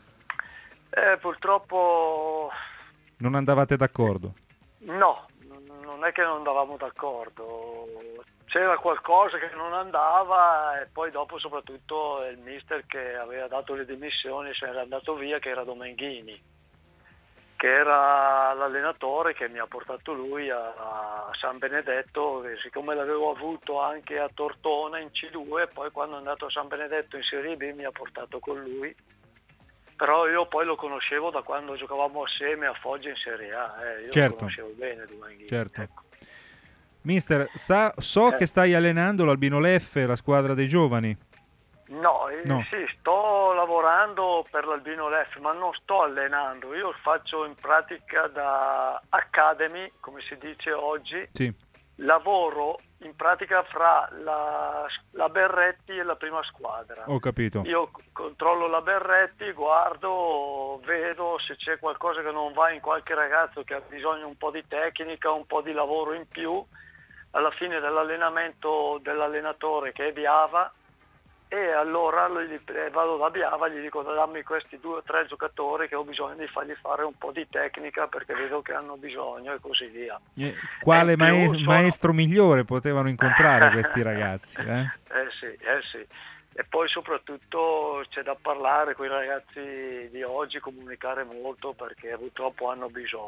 Purtroppo non andavate d'accordo? No, non è che non andavamo d'accordo, c'era qualcosa che non andava e poi dopo soprattutto il mister che aveva dato le dimissioni se era andato via, che era Domenghini, che era l'allenatore che mi ha portato lui a San Benedetto, e siccome l'avevo avuto anche a Tortona in C2, poi quando è andato a San Benedetto in Serie B mi ha portato con lui, però io poi lo conoscevo da quando giocavamo assieme a Foggia in Serie A, io lo conoscevo bene Domenghini. Certo. Ecco. Mister, che stai allenando l'Albino Leffe, la squadra dei giovani. No, sì, sto lavorando per l'Albino Leffe, ma non sto allenando, io faccio in pratica da academy, come si dice oggi, sì. Lavoro in pratica fra la Berretti e la prima squadra. Ho capito. Io controllo la Berretti, guardo, vedo se c'è qualcosa che non va in qualche ragazzo che ha bisogno un po' di tecnica, un po' di lavoro in più, alla fine dell'allenamento dell'allenatore che è Biava, e allora vado da Biava, gli dico dammi questi 2 o 3 giocatori che ho bisogno di fargli fare un po' di tecnica perché vedo che hanno bisogno e così via. Quale maestro migliore potevano incontrare questi ragazzi? Sì. E poi soprattutto c'è da parlare con i ragazzi di oggi, comunicare molto perché purtroppo hanno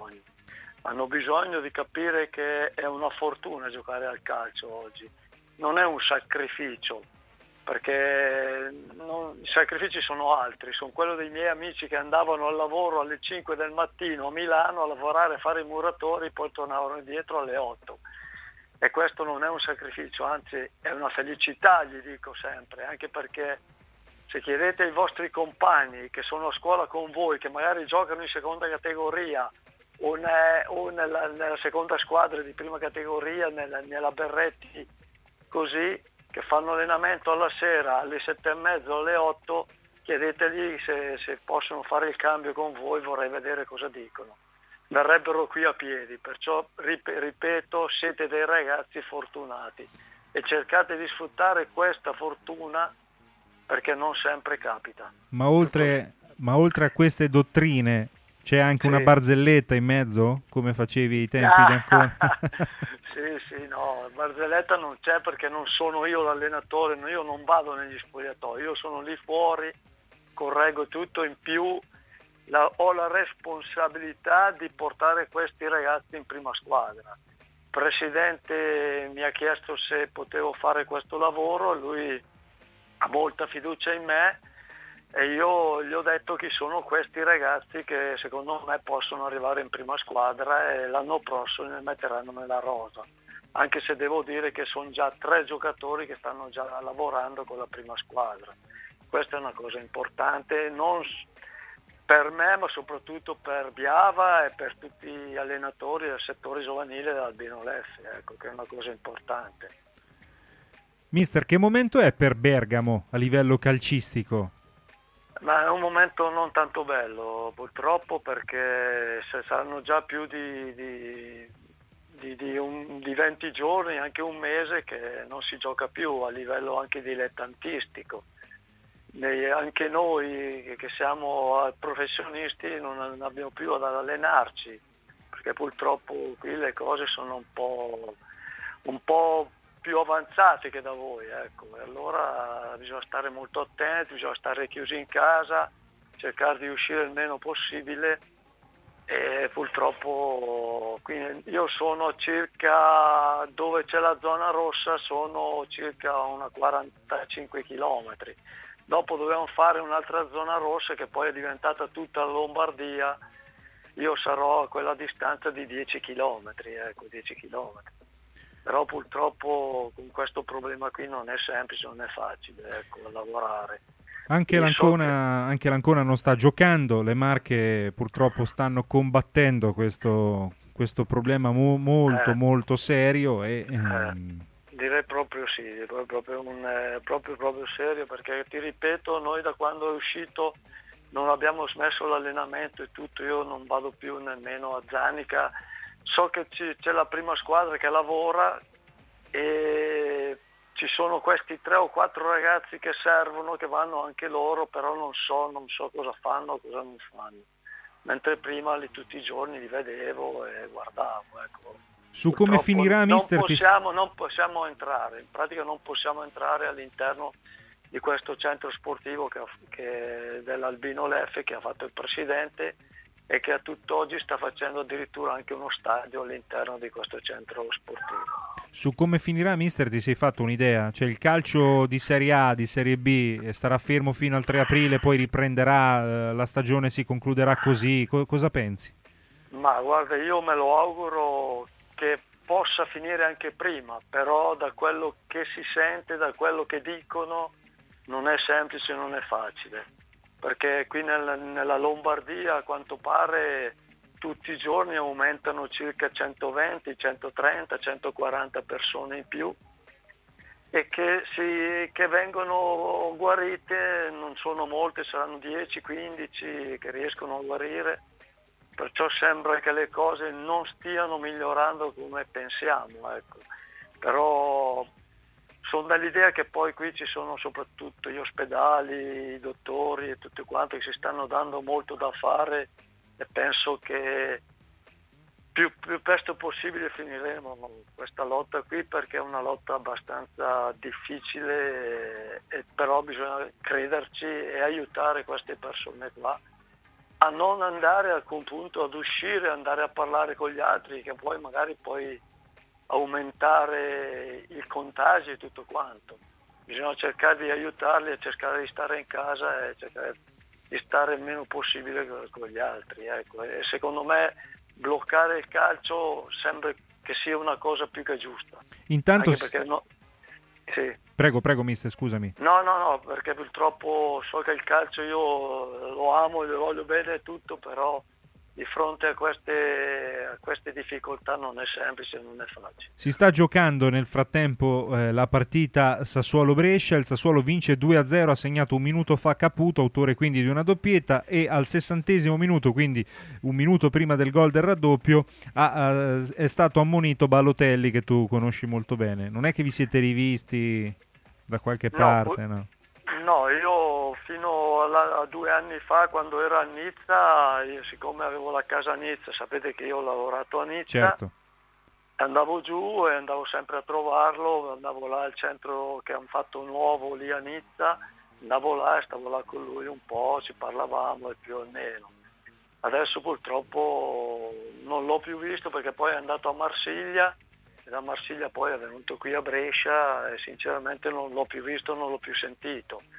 bisogno di capire che è una fortuna giocare al calcio oggi, non è un sacrificio. Perché i sacrifici sono altri, sono quello dei miei amici che andavano al lavoro alle 5 del mattino a Milano a lavorare, a fare i muratori, poi tornavano indietro alle 8 e questo non è un sacrificio, anzi è una felicità, gli dico sempre, anche perché se chiedete ai vostri compagni che sono a scuola con voi, che magari giocano in seconda categoria o nella seconda squadra di prima categoria, nella Berretti, così, che fanno allenamento alla sera alle 7:30 o alle 8, chiedetegli se possono fare il cambio con voi, vorrei vedere cosa dicono. Verrebbero qui a piedi, perciò ripeto, siete dei ragazzi fortunati e cercate di sfruttare questa fortuna perché non sempre capita. Ma oltre a queste dottrine c'è anche una barzelletta in mezzo, come facevi ai tempi di ancora? Sì, no, barzelletta non c'è perché non sono io l'allenatore, io non vado negli spogliatoi, io sono lì fuori, correggo tutto, in più ho la responsabilità di portare questi ragazzi in prima squadra. Il presidente mi ha chiesto se potevo fare questo lavoro, lui ha molta fiducia in me e io gli ho detto chi sono questi ragazzi che secondo me possono arrivare in prima squadra e l'anno prossimo ne metteranno nella rosa, anche se devo dire che sono già 3 giocatori che stanno già lavorando con la prima squadra. Questa è una cosa importante, non per me ma soprattutto per Biava e per tutti gli allenatori del settore giovanile dell'Albino Leffe, ecco, che è una cosa importante. Mister, che momento è per Bergamo a livello calcistico? Ma è un momento non tanto bello purtroppo, perché saranno già più di 20 giorni, anche un mese che non si gioca più a livello anche dilettantistico. Anche noi che siamo professionisti non abbiamo più ad allenarci, perché purtroppo qui le cose sono un po' più avanzate che da voi, ecco. E allora bisogna stare molto attenti, bisogna stare chiusi in casa, cercare di uscire il meno possibile, e purtroppo quindi io sono circa, dove c'è la zona rossa sono circa una 45 chilometri. Dopo dovevamo fare un'altra zona rossa che poi è diventata tutta la Lombardia. Io sarò a quella distanza di 10 chilometri, ecco, 10 chilometri. Però purtroppo con questo problema qui non è semplice, non è facile, ecco, lavorare. Anche l'Ancona non sta giocando, le Marche purtroppo stanno combattendo questo problema molto serio e direi proprio sì, proprio serio, perché ti ripeto, noi da quando è uscito non abbiamo smesso l'allenamento e tutto, io non vado più nemmeno a Zanica, so che c'è la prima squadra che lavora e ci sono questi 3 o 4 ragazzi che servono, che vanno anche loro, però non so cosa fanno, cosa non fanno, mentre prima tutti i giorni li vedevo e guardavo, ecco. Su come finirà, mister? Non possiamo entrare, in pratica non possiamo entrare all'interno di questo centro sportivo che dell'Albino Leffe, che ha fatto il presidente e che a tutt'oggi sta facendo addirittura anche uno stadio all'interno di questo centro sportivo. Su come finirà, mister, ti sei fatto un'idea? Cioè il calcio di Serie A, di Serie B starà fermo fino al 3 aprile, poi riprenderà, la stagione si concluderà così, cosa pensi? Ma guarda, io me lo auguro che possa finire anche prima, però da quello che si sente, da quello che dicono, non è semplice, non è facile, perché qui nella Lombardia a quanto pare tutti i giorni aumentano circa 120, 130, 140 persone in più e che vengono guarite non sono molte, saranno 10, 15 che riescono a guarire. Perciò sembra che le cose non stiano migliorando come pensiamo, ecco. Però sono dell'idea che poi qui ci sono soprattutto gli ospedali, i dottori e tutti quanti che si stanno dando molto da fare e penso che più presto possibile finiremo questa lotta qui, perché è una lotta abbastanza difficile e però bisogna crederci e aiutare queste persone qua a non andare a alcun punto ad uscire, andare a parlare con gli altri, che poi magari aumentare il contagio e tutto quanto. Bisogna cercare di aiutarli a cercare di stare in casa e cercare di stare il meno possibile con gli altri, ecco. E secondo me bloccare il calcio sembra che sia una cosa più che giusta. Intanto sì. Prego mister, scusami. No, perché purtroppo so che il calcio io lo amo, lo voglio bene e tutto, però di fronte a queste difficoltà non è semplice, non è facile. Si sta giocando nel frattempo la partita Sassuolo-Brescia, il Sassuolo vince 2-0, ha segnato un minuto fa Caputo, autore quindi di una doppietta, e al 60° minuto, quindi un minuto prima del gol del raddoppio, è stato ammonito Balotelli, che tu conosci molto bene. Non è che vi siete rivisti da qualche parte? No, io fino a 2 anni fa, quando ero a Nizza, siccome avevo la casa a Nizza, sapete che io ho lavorato a Nizza, certo. Andavo giù e andavo sempre a trovarlo, andavo là al centro che hanno fatto nuovo lì a Nizza, andavo là e stavo là con lui un po', ci parlavamo e più o meno. Adesso purtroppo non l'ho più visto perché poi è andato a Marsiglia, e da Marsiglia poi è venuto qui a Brescia e sinceramente non l'ho più visto, non l'ho più sentito.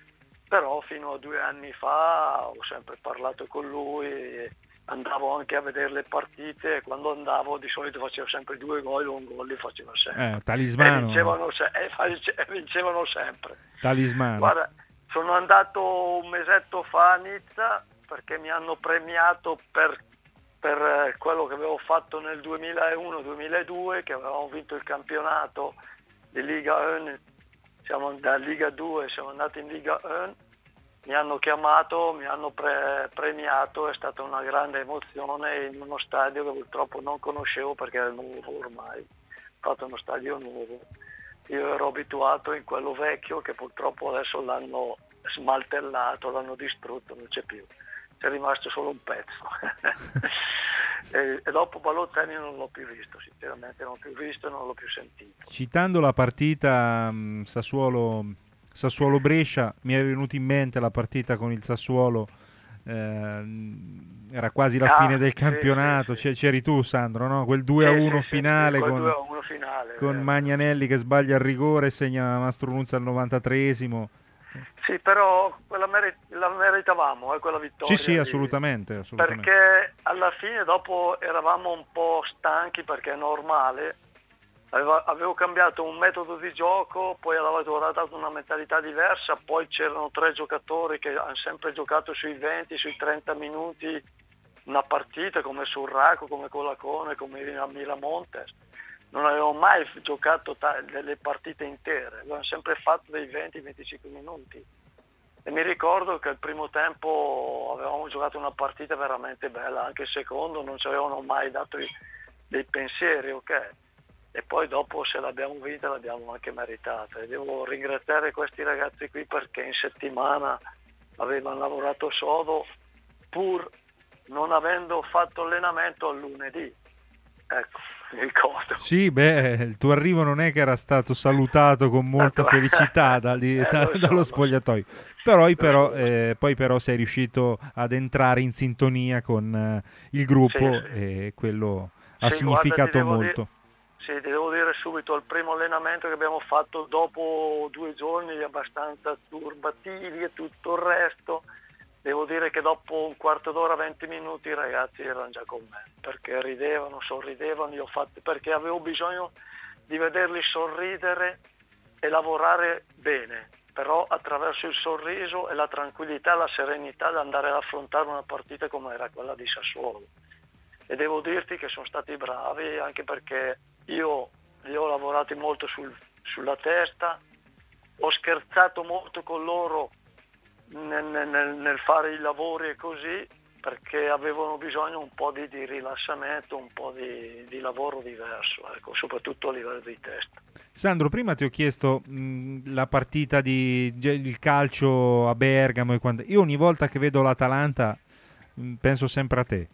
però fino a 2 anni fa ho sempre parlato con lui, andavo anche a vedere le partite e quando andavo di solito facevo sempre 2 gol, un gol li faceva sempre. Talismano. E vincevano sempre. Talismano. Guarda, sono andato un mesetto fa a Nizza perché mi hanno premiato per quello che avevo fatto nel 2001-2002, che avevamo vinto il campionato di Liga 1, siamo da Liga 2, siamo andati in Liga 1, mi hanno chiamato, mi hanno premiato, è stata una grande emozione in uno stadio che purtroppo non conoscevo perché era nuovo ormai, ho fatto uno stadio nuovo. Io ero abituato in quello vecchio che purtroppo adesso l'hanno smaltellato, l'hanno distrutto, non c'è più. C'è rimasto solo un pezzo. e dopo Balotelli non l'ho più visto, sinceramente non l'ho più visto e non l'ho più sentito. Citando la partita Sassuolo-Brescia, mi è venuta in mente la partita con il Sassuolo, era quasi la fine del campionato, sì. C'eri tu Sandro, no? Quel 2-1 finale, quel con 2-1 finale, con Magnanelli che sbaglia il rigore e segna Mastrunuzza al 93esimo. Sì, però la meritavamo, quella vittoria. Sì, assolutamente. Perché alla fine dopo eravamo un po' stanchi, perché è normale. Avevo cambiato un metodo di gioco, poi avevo dato una mentalità diversa, poi c'erano 3 giocatori che hanno sempre giocato sui 20, sui 30 minuti una partita, come Surraco, come Colacone, come Miramontes. Non avevo mai giocato delle partite intere, avevamo sempre fatto dei 20-25 minuti. E mi ricordo che al primo tempo avevamo giocato una partita veramente bella, anche il secondo non ci avevano mai dato dei pensieri, ok? E poi dopo, se l'abbiamo vinta, l'abbiamo anche meritata. E devo ringraziare questi ragazzi qui perché in settimana avevano lavorato sodo, pur non avendo fatto allenamento al lunedì. Ecco, mi ricordo. Sì, il tuo arrivo non è che era stato salutato con molta felicità dallo spogliatoio. Poi però sei riuscito ad entrare in sintonia con il gruppo, sì. E quello ha significato molto. Sì, ti devo dire subito, il primo allenamento che abbiamo fatto dopo 2 giorni abbastanza turbativi e tutto il resto, devo dire che dopo un quarto d'ora, 20 minuti i ragazzi erano già con me, perché ridevano, sorridevano, perché avevo bisogno di vederli sorridere e lavorare bene, però attraverso il sorriso e la tranquillità, la serenità di andare ad affrontare una partita come era quella di Sassuolo. E devo dirti che sono stati bravi, anche perché io li ho lavorati molto sulla testa, ho scherzato molto con loro nel fare i lavori e così, perché avevano bisogno un po' di rilassamento, un po' di lavoro diverso, ecco, soprattutto a livello di testa. Sandro, prima ti ho chiesto la partita il calcio a Bergamo e io ogni volta che vedo l'Atalanta penso sempre a te.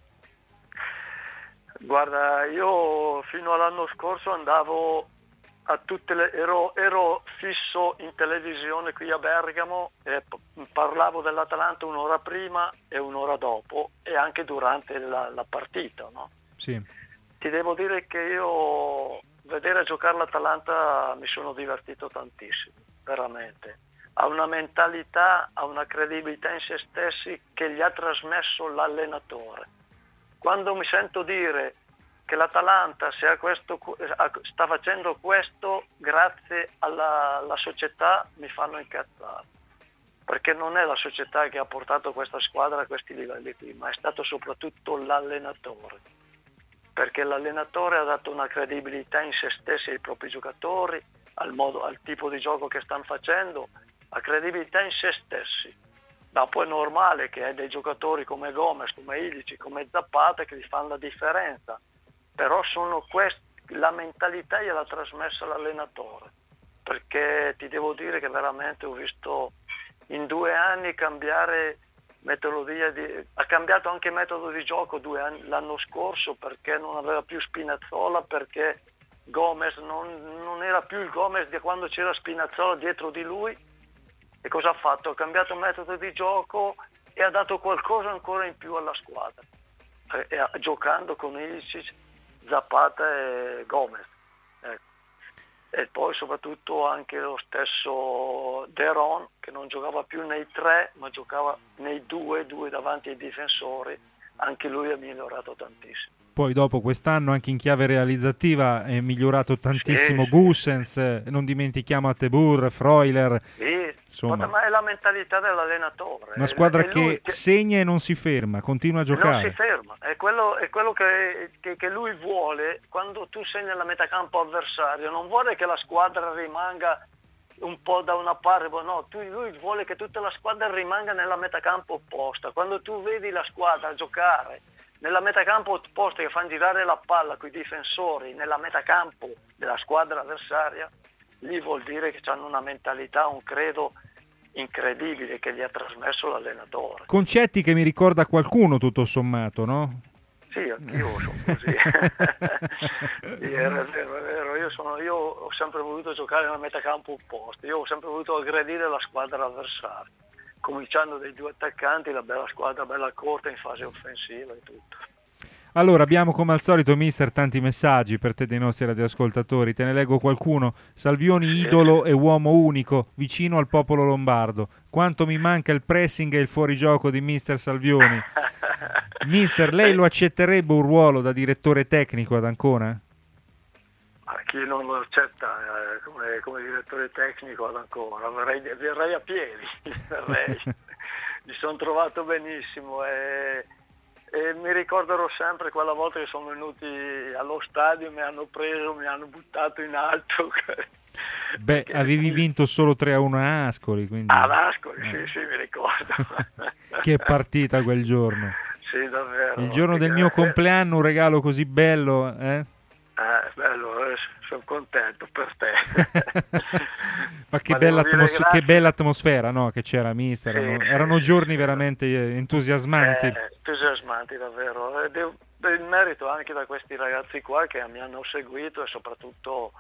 Guarda, io fino all'anno scorso andavo a ero fisso in televisione qui a Bergamo e parlavo dell'Atalanta un'ora prima e un'ora dopo e anche durante la partita, no? Sì. Ti devo dire che io vedere giocare l'Atalanta mi sono divertito tantissimo, veramente. Ha una mentalità, ha una credibilità in se stessi che gli ha trasmesso l'allenatore. Quando mi sento dire che l'Atalanta sta facendo questo grazie alla società, mi fanno incazzare, perché non è la società che ha portato questa squadra a questi livelli qui, ma è stato soprattutto l'allenatore, perché l'allenatore ha dato una credibilità in se stessi ai propri giocatori, al tipo di gioco che stanno facendo, la credibilità in se stessi. Dopo è normale che hai dei giocatori come Gomez, come Illich, come Zapata che gli fanno la differenza, però sono la mentalità gliel'ha trasmessa l'allenatore, perché ti devo dire che veramente ho visto in 2 anni cambiare metodologia, ha cambiato anche metodo di gioco l'anno scorso, perché non aveva più Spinazzola, perché Gomez non era più il Gomez di quando c'era Spinazzola dietro di lui. E cosa ha fatto? Ha cambiato metodo di gioco e ha dato qualcosa ancora in più alla squadra, giocando con Ilicic, Zapata e Gomez. Ecco. e poi soprattutto anche lo stesso Deron, che non giocava più nei 3 ma giocava nei 2 davanti ai difensori, anche lui ha migliorato tantissimo. Poi dopo quest'anno anche in chiave realizzativa è migliorato tantissimo, Sì. Gosens, non dimentichiamo Atebur, Freuler, Sì, insomma ma è la mentalità dell'allenatore. una squadra È lui che segna e non si ferma, continua a non si giocare. ferma, è quello che lui vuole. Quando tu sei nella metacampo avversario non vuole che la squadra rimanga un po' da una parte, no, lui vuole che tutta la squadra rimanga nella metacampo opposta. Quando tu vedi la squadra giocare nella metacampo opposta, che fanno girare la palla con i difensori nella metacampo della squadra avversaria, lì vuol dire che hanno una mentalità, un credo incredibile che gli ha trasmesso l'allenatore. Concetti che mi ricorda qualcuno tutto sommato, no? Sì, anch'io sono così. Sì, è vero. Io ho sempre voluto giocare nella metacampo opposta, io ho sempre voluto aggredire la squadra avversaria, cominciando dai 2 attaccanti, la bella squadra, bella corta in fase offensiva e tutto. Allora, abbiamo come al solito, mister, tanti messaggi per te dei nostri radioascoltatori. Te ne leggo qualcuno. Salvioni, idolo e uomo unico, vicino al popolo lombardo. Quanto mi manca il pressing e il fuorigioco di mister Salvioni. Mister, lei lo accetterebbe un ruolo da direttore tecnico ad Ancona? Chi non lo accetta come direttore tecnico ad Ancona, verrei a piedi, mi sono trovato benissimo e mi ricorderò sempre quella volta che sono venuti allo stadio, mi hanno preso, mi hanno buttato in alto. Beh, avevi vinto solo 3-1 a Ascoli, quindi... Ad Ascoli, sì, mi ricordo. Che partita quel giorno. Sì, davvero. Il giorno del mio compleanno, un regalo così bello, bello, sono contento per te. Ma che bella atmosfera, no? Che c'era, mister. Erano giorni veramente entusiasmanti. Entusiasmanti, davvero. Il merito anche da questi ragazzi qua che mi hanno seguito e soprattutto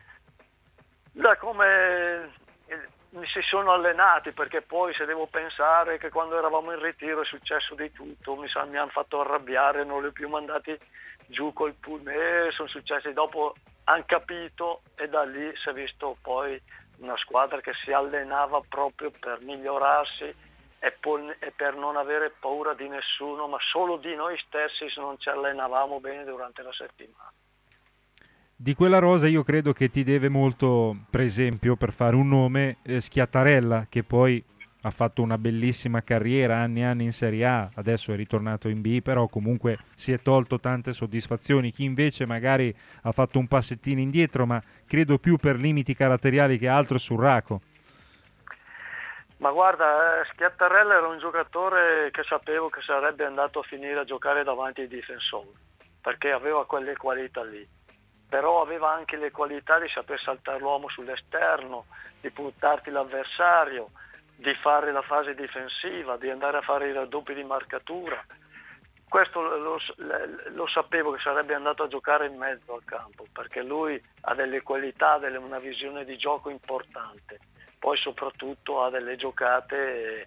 da come si sono allenati, perché poi se devo pensare che quando eravamo in ritiro è successo di tutto, mi hanno fatto arrabbiare, non li ho più mandati giù col pullman, sono successi dopo, hanno capito e da lì si è visto poi una squadra che si allenava proprio per migliorarsi e per non avere paura di nessuno, ma solo di noi stessi se non ci allenavamo bene durante la settimana. Di quella rosa io credo che ti deve molto, per esempio, per fare un nome, Schiattarella, che poi ha fatto una bellissima carriera, anni e anni in Serie A, adesso è ritornato in B, però comunque si è tolto tante soddisfazioni. Chi invece magari ha fatto un passettino indietro, ma credo più per limiti caratteriali che altro, sul Raco. Ma guarda, Schiattarella era un giocatore che sapevo che sarebbe andato a finire a giocare davanti ai difensori, perché aveva quelle qualità lì. Però aveva anche le qualità di saper saltare l'uomo sull'esterno, di puntarti l'avversario, di fare la fase difensiva, di andare a fare i raddoppi di marcatura. Questo lo sapevo che sarebbe andato a giocare in mezzo al campo, perché lui ha delle qualità, una visione di gioco importante. Poi soprattutto ha delle giocate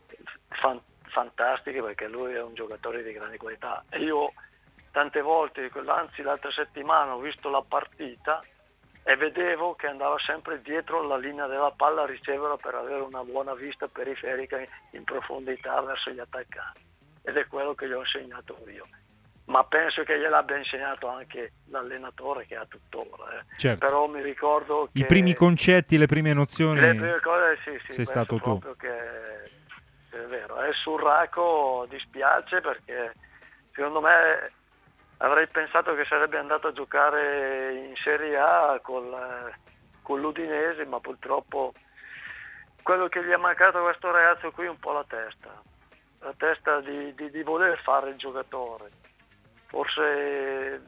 fantastiche, perché lui è un giocatore di grande qualità. E io tante volte, anzi l'altra settimana ho visto la partita e vedevo che andava sempre dietro la linea della palla a riceverla per avere una buona vista periferica in profondità verso gli attaccanti, ed è quello che gli ho insegnato io, ma penso che gliel'abbia insegnato anche l'allenatore che ha tuttora. Certo. Però mi ricordo che I primi concetti, le prime nozioni, le prime cose, sì, sei stato tu. Che è vero, e sul Raco dispiace, perché secondo me avrei pensato che sarebbe andato a giocare in Serie A con l'Udinese, ma purtroppo quello che gli è mancato a questo ragazzo qui è un po' la testa di voler fare il giocatore. Forse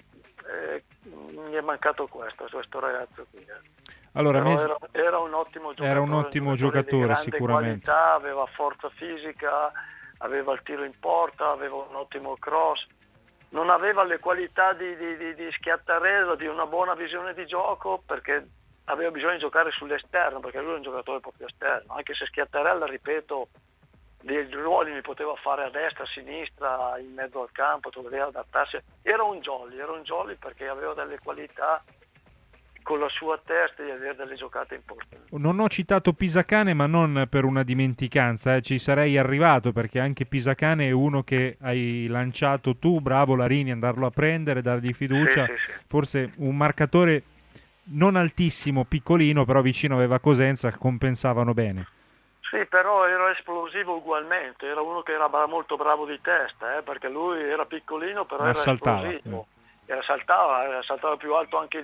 mi è mancato questo ragazzo qui. Allora, era un ottimo giocatore. Era un ottimo giocatore, sicuramente. Qualità, aveva forza fisica, aveva il tiro in porta, aveva un ottimo cross. Non aveva le qualità di Schiattarella, di una buona visione di gioco, perché aveva bisogno di giocare sull'esterno, perché lui è un giocatore proprio esterno, anche se Schiattarella, ripeto, dei ruoli mi poteva fare a destra, a sinistra, in mezzo al campo, doveva adattarsi. Era un jolly perché aveva delle qualità con la sua testa di avere delle giocate importanti. Non ho citato Pisacane, ma non per una dimenticanza, ci sarei arrivato, perché anche Pisacane è uno che hai lanciato tu, bravo Larini, andarlo a prendere, dargli fiducia, Sì. forse un marcatore non altissimo, piccolino, però vicino aveva Cosenza, compensavano bene. Sì, però era esplosivo ugualmente, era uno che era molto bravo di testa, perché lui era piccolino, però era esplosivo. Saltava più alto anche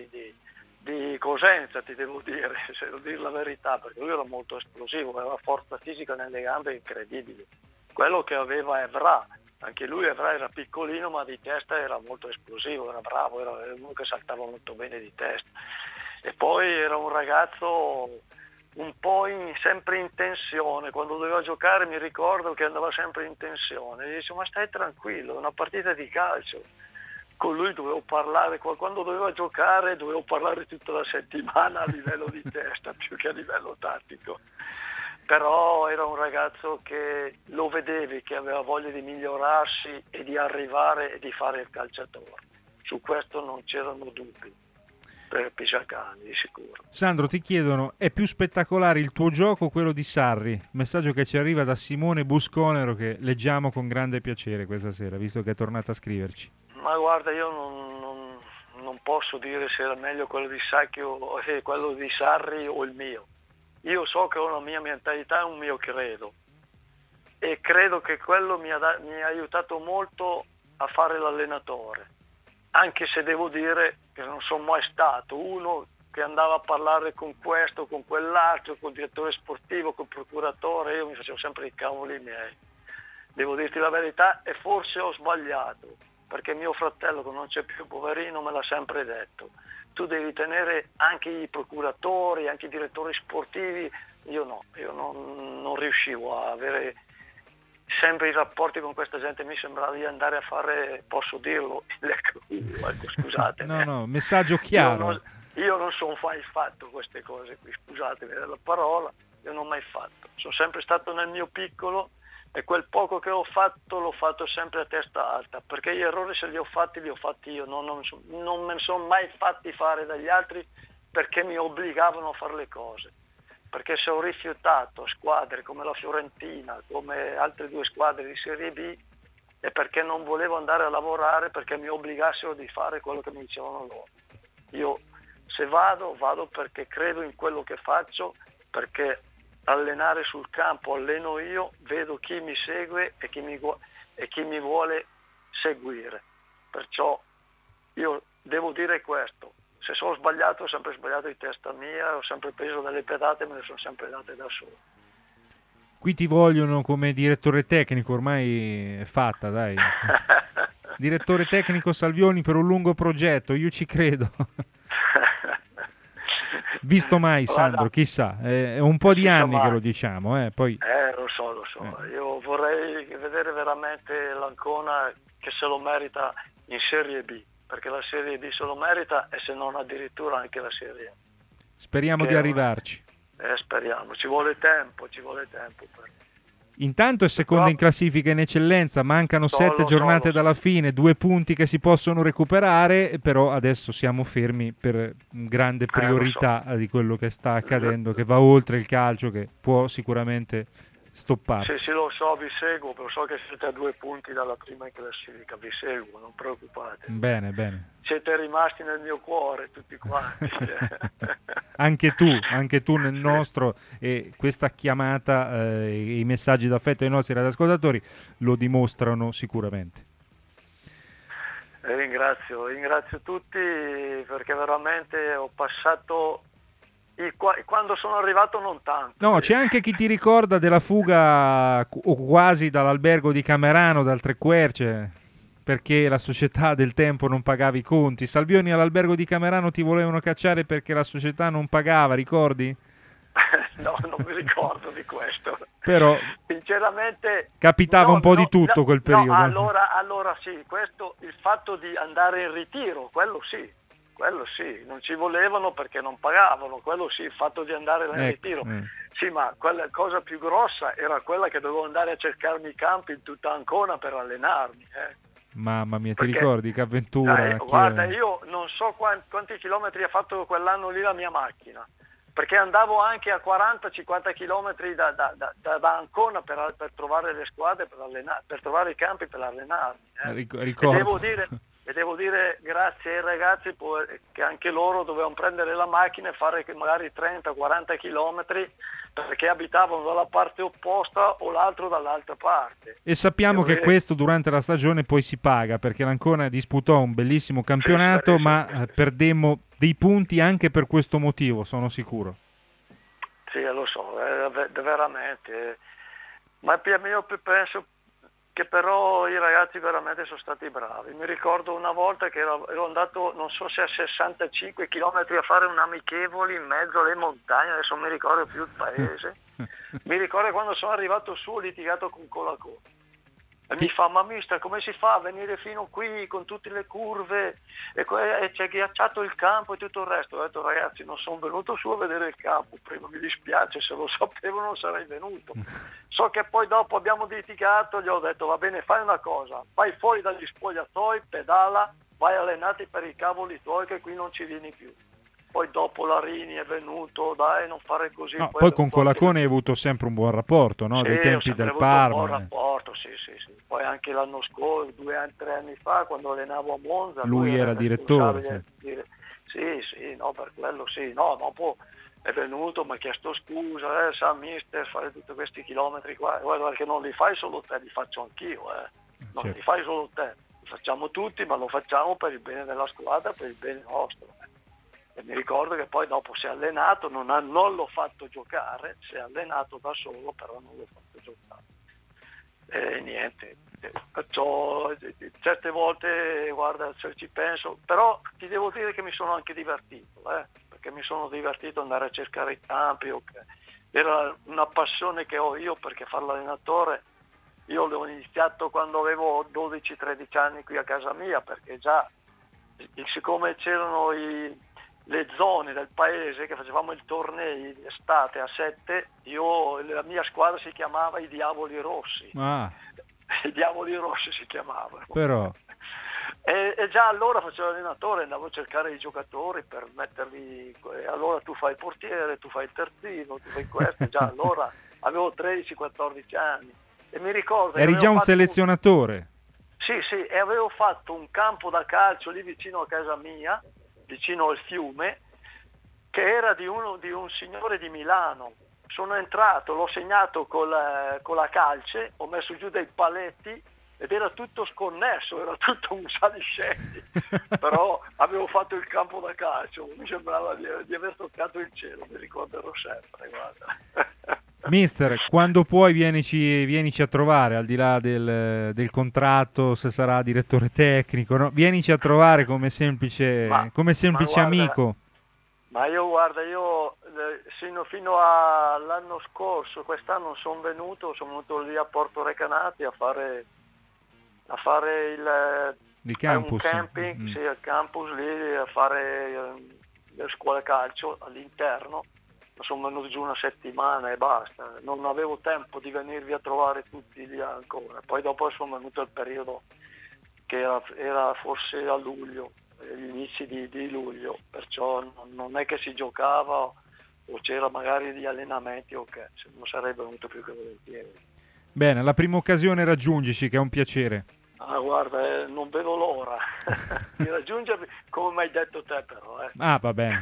di Cosenza, ti devo dire, se devo dire la verità, perché lui era molto esplosivo, aveva forza fisica nelle gambe incredibile. Quello che aveva Evra, anche lui Evra era piccolino, ma di testa era molto esplosivo, era bravo, era uno che saltava molto bene di testa. E poi era un ragazzo un po' sempre in tensione, quando doveva giocare mi ricordo che andava sempre in tensione, e dicevo: ma stai tranquillo, è una partita di calcio. Con lui dovevo parlare, quando doveva giocare dovevo parlare tutta la settimana a livello di testa più che a livello tattico, però era un ragazzo che lo vedevi che aveva voglia di migliorarsi e di arrivare e di fare il calciatore, su questo non c'erano dubbi per Pisacane di sicuro. Sandro, ti chiedono: è più spettacolare il tuo gioco o quello di Sarri? Messaggio che ci arriva da Simone Busconero, che leggiamo con grande piacere questa sera, visto che è tornato a scriverci. Ma guarda, io non posso dire se era meglio quello di Sacchi o quello di Sarri o il mio. Io so che ho una mia mentalità e un mio credo, e credo che quello mi ha aiutato molto a fare l'allenatore, anche se devo dire che non sono mai stato uno che andava a parlare con questo, con quell'altro, col direttore sportivo, col procuratore. Io mi facevo sempre i cavoli miei, devo dirti la verità, e forse ho sbagliato, perché mio fratello, che non c'è più, poverino, me l'ha sempre detto: tu devi tenere anche i procuratori, anche i direttori sportivi. Io non riuscivo a avere sempre i rapporti con questa gente, mi sembrava di andare a fare, posso dirlo, ecco, scusate. No, messaggio chiaro. Io non sono mai fatto queste cose qui, scusatemi la parola, io non ho mai fatto. Sono sempre stato nel mio piccolo, e quel poco che ho fatto l'ho fatto sempre a testa alta, perché gli errori, se li ho fatti io, non me ne sono mai fatti fare dagli altri, perché mi obbligavano a fare le cose. Perché se ho rifiutato squadre come la Fiorentina, come altre 2 squadre di Serie B, è perché non volevo andare a lavorare, perché mi obbligassero di fare quello che mi dicevano loro. Io se vado perché credo in quello che faccio, perché allenare sul campo alleno io, vedo chi mi segue e chi mi vuole seguire. Perciò io devo dire questo: se sono sbagliato, ho sempre sbagliato di testa mia, ho sempre preso delle pedate, me le sono sempre date da solo. Qui ti vogliono come direttore tecnico, ormai è fatta, dai. Direttore tecnico Salvioni per un lungo progetto, io ci credo. Visto mai, Sandro, chissà, è un po' di anni che lo diciamo, poi... Lo so. Io vorrei vedere veramente l'Ancona che se lo merita in Serie B, perché la Serie B se lo merita, e se non addirittura anche la Serie A. Speriamo di arrivarci. Speriamo, ci vuole tempo per... Intanto è seconda in classifica in eccellenza, mancano 7 giornate dalla fine, 2 punti che si possono recuperare, però adesso siamo fermi per grande priorità di quello che sta accadendo, che va oltre il calcio, che può sicuramente stopparsi. Sì, lo so, vi seguo, però so che siete a 2 punti dalla prima in classifica, vi seguo, non preoccupate. Bene. Siete rimasti nel mio cuore tutti quanti. Anche tu nel nostro, e questa chiamata e i messaggi d'affetto ai nostri radioascoltatori lo dimostrano sicuramente. Ringrazio tutti, perché veramente ho passato... Quando sono arrivato non tanto. No, c'è anche chi ti ricorda della fuga o quasi dall'albergo di Camerano, dal Tre Querce, perché la società del tempo non pagava i conti. Salvioni, all'albergo di Camerano ti volevano cacciare perché la società non pagava, ricordi? No, non mi ricordo di questo. Però sinceramente capitava un po' di tutto quel periodo. Allora sì, questo, il fatto di andare in ritiro, quello sì, non ci volevano perché non pagavano, quello sì, il fatto di andare in ritiro. Sì, ma quella cosa più grossa era quella che dovevo andare a cercarmi i campi in tutta Ancona per allenarmi. Mamma mia, ti ricordi che avventura? Guarda, io non so quanti chilometri ha fatto quell'anno lì la mia macchina, perché andavo anche a 40-50 chilometri da Ancona per trovare le squadre, per trovare i campi per allenarmi. Ricordo. E devo dire grazie ai ragazzi che anche loro dovevano prendere la macchina e fare magari 30-40 chilometri, perché abitavano dalla parte opposta o l'altro dall'altra parte. E sappiamo che questo durante la stagione poi si paga, perché l'Ancona disputò un bellissimo campionato, ma perdemmo dei punti anche per questo motivo, sono sicuro. Sì, lo so, veramente. Ma io penso che però i ragazzi veramente sono stati bravi. Mi ricordo una volta che ero andato, non so se a 65 chilometri a fare un amichevole in mezzo alle montagne, adesso non mi ricordo più il paese. Mi ricordo quando sono arrivato su, ho litigato con Colacò. E mi fa, ma mister, come si fa a venire fino qui con tutte le curve e c'è ghiacciato il campo e tutto il resto? Ho detto, ragazzi, non sono venuto su a vedere il campo prima, mi dispiace, se lo sapevo non sarei venuto. So che poi dopo abbiamo litigato, gli ho detto, va bene, fai una cosa, vai fuori dagli spogliatoi, pedala, vai allenati per i cavoli tuoi che qui non ci vieni più. Poi dopo Larini è venuto, dai, non fare così. No, poi con Colacone hai avuto sempre un buon rapporto, no? Sì, Dei tempi del Parma. Un buon rapporto, sì. Poi anche l'anno scorso, 3 anni fa, quando allenavo a Monza. Lui era direttore. Sì, no, per quello sì. No, dopo è venuto, mi ha chiesto scusa, sa mister, fare tutti questi chilometri qua. Guarda che non li fai solo te, li faccio anch'io, Non certo. li fai solo te, li facciamo tutti, ma lo facciamo per il bene della squadra, per il bene nostro. E mi ricordo che poi dopo si è allenato, non l'ho fatto giocare, si è allenato da solo, però non l'ho fatto giocare. E niente, perciò certe volte, guarda, se ci penso, però ti devo dire che mi sono anche divertito, perché mi sono divertito ad andare a cercare i campi, era una passione che ho io, perché fare l'allenatore, io l'ho iniziato quando avevo 12-13 anni qui a casa mia, perché già, siccome c'erano le zone del paese che facevamo i tornei estate a 7, la mia squadra si chiamava i Diavoli Rossi. I Diavoli Rossi si chiamavano. Però e già allora facevo l'allenatore, andavo a cercare i giocatori per metterli, allora tu fai il portiere, tu fai il terzino, tu fai questo, già allora avevo 13-14 anni e mi ricordo eri già un selezionatore. Sì, e avevo fatto un campo da calcio lì vicino a casa mia, vicino al fiume, che era di un signore di Milano. Sono entrato, l'ho segnato con la calce, ho messo giù dei paletti ed era tutto sconnesso, era tutto un saliscendi, però avevo fatto il campo da calcio, mi sembrava di aver toccato il cielo, mi ricorderò sempre, guarda. Mister, quando puoi vienici a trovare, al di là del contratto, se sarà direttore tecnico, no? Vienici a trovare come semplice amico. Ma io fino all'anno scorso, quest'anno sono venuto lì a Porto Recanati a fare il campus. Un camping, sì, al campus lì a fare le scuole calcio all'interno. Sono venuto giù una settimana e basta, non avevo tempo di venirvi a trovare tutti lì ancora. Poi dopo sono venuto il periodo che era forse a luglio, gli inizi di luglio, perciò non è che si giocava o c'era magari gli allenamenti o che, se non sarebbe venuto più che volentieri. Bene, alla prima occasione raggiungici, che è un piacere. Guarda, non vedo l'ora di raggiungervi, come mi hai detto te però. Va bene.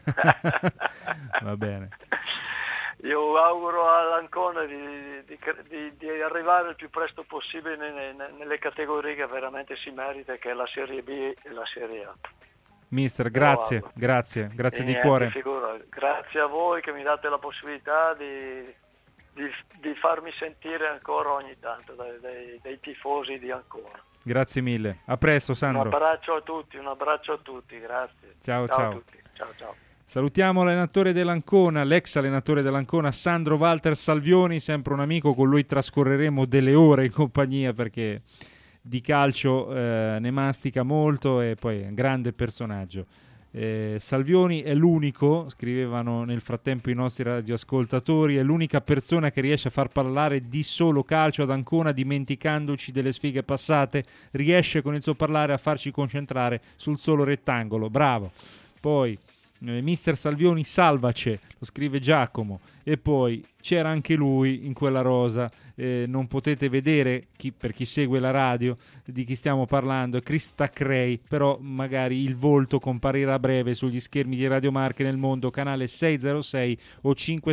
Va bene. Io auguro all'Ancona di arrivare il più presto possibile nelle categorie che veramente si merita, che è la Serie B e la Serie A. Mister, grazie di cuore. Figura. Grazie a voi che mi date la possibilità di farmi sentire ancora ogni tanto dai tifosi di Ancona. Grazie mille, a presto Sandro. Un abbraccio a tutti, grazie. Ciao. A tutti. Ciao. Salutiamo l'allenatore dell'Ancona, l'ex allenatore dell'Ancona Sandro Walter Salvioni, sempre un amico, con lui trascorreremo delle ore in compagnia perché di calcio ne mastica molto e poi è un grande personaggio. Salvioni è l'unico, scrivevano nel frattempo i nostri radioascoltatori, è l'unica persona che riesce a far parlare di solo calcio ad Ancona dimenticandoci delle sfighe passate, riesce con il suo parlare a farci concentrare sul solo rettangolo, bravo. Poi Mister Salvioni salvace, lo scrive Giacomo, e poi c'era anche lui in quella rosa, non potete vedere per chi segue la radio di chi stiamo parlando, è Chris Tackrey, però magari il volto comparirà a breve sugli schermi di Radio Marche nel mondo, canale 606 o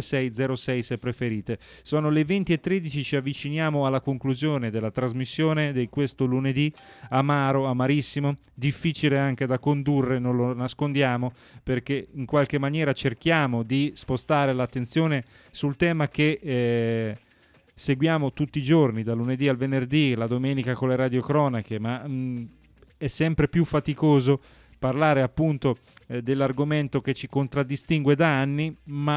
5606 se preferite. Sono le 20:13, ci avviciniamo alla conclusione della trasmissione di questo lunedì amaro, amarissimo, difficile anche da condurre, non lo nascondiamo, perché in qualche maniera cerchiamo di spostare l'attenzione sul tema che seguiamo tutti i giorni, dal lunedì al venerdì, la domenica con le radiocronache, ma è sempre più faticoso parlare appunto dell'argomento che ci contraddistingue da anni,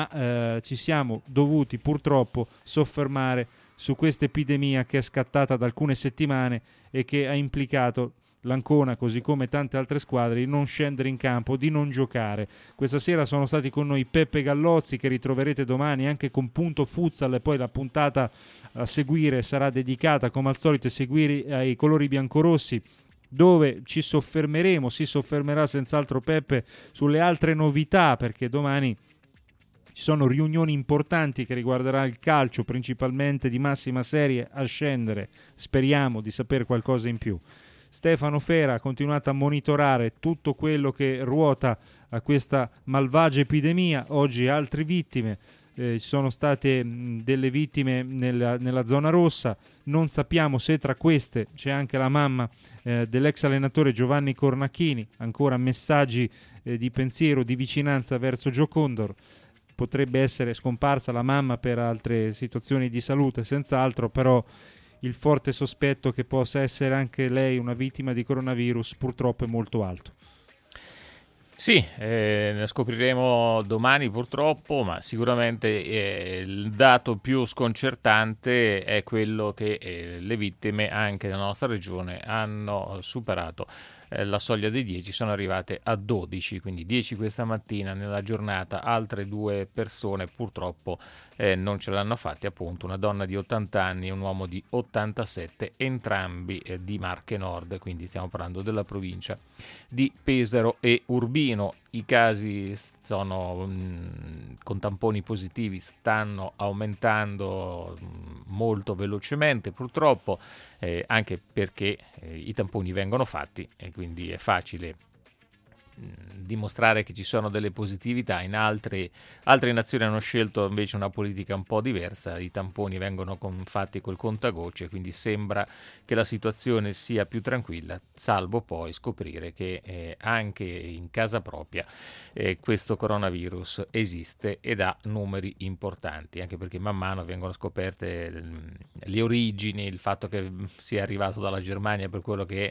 ma ci siamo dovuti purtroppo soffermare su questa epidemia che è scattata da alcune settimane e che ha implicato l'Ancona, così come tante altre squadre, di non scendere in campo, di non giocare. Questa sera sono stati con noi Peppe Gallozzi, che ritroverete domani anche con Punto Futsal, e poi la puntata a seguire sarà dedicata come al solito a seguire ai colori biancorossi, dove si soffermerà senz'altro Peppe sulle altre novità, perché domani ci sono riunioni importanti che riguarderà il calcio, principalmente di massima serie, a scendere. Speriamo di sapere qualcosa in più. Stefano Fera ha continuato a monitorare tutto quello che ruota a questa malvagia epidemia. Oggi altre vittime, ci sono state delle vittime nella zona rossa, non sappiamo se tra queste c'è anche la mamma dell'ex allenatore Giovanni Cornacchini, ancora messaggi di pensiero, di vicinanza verso Gio Condor. Potrebbe essere scomparsa la mamma per altre situazioni di salute, senz'altro, però il forte sospetto che possa essere anche lei una vittima di coronavirus purtroppo è molto alto. Sì, ne scopriremo domani purtroppo, ma sicuramente il dato più sconcertante è quello che le vittime anche nella nostra regione hanno superato la soglia dei 10, sono arrivate a 12, quindi 10 questa mattina nella giornata, altre 2 persone purtroppo non ce l'hanno fatti, appunto una donna di 80 anni e un uomo di 87, entrambi di Marche Nord, quindi stiamo parlando della provincia di Pesaro e Urbino. I casi sono con tamponi positivi stanno aumentando molto velocemente purtroppo, anche perché i tamponi vengono fatti e quindi è facile dimostrare che ci sono delle positività. In altre nazioni hanno scelto invece una politica un po' diversa, i tamponi vengono fatti col contagocce, quindi sembra che la situazione sia più tranquilla, salvo poi scoprire che anche in casa propria questo coronavirus esiste ed ha numeri importanti, anche perché man mano vengono scoperte le origini, il fatto che sia arrivato dalla Germania per quello che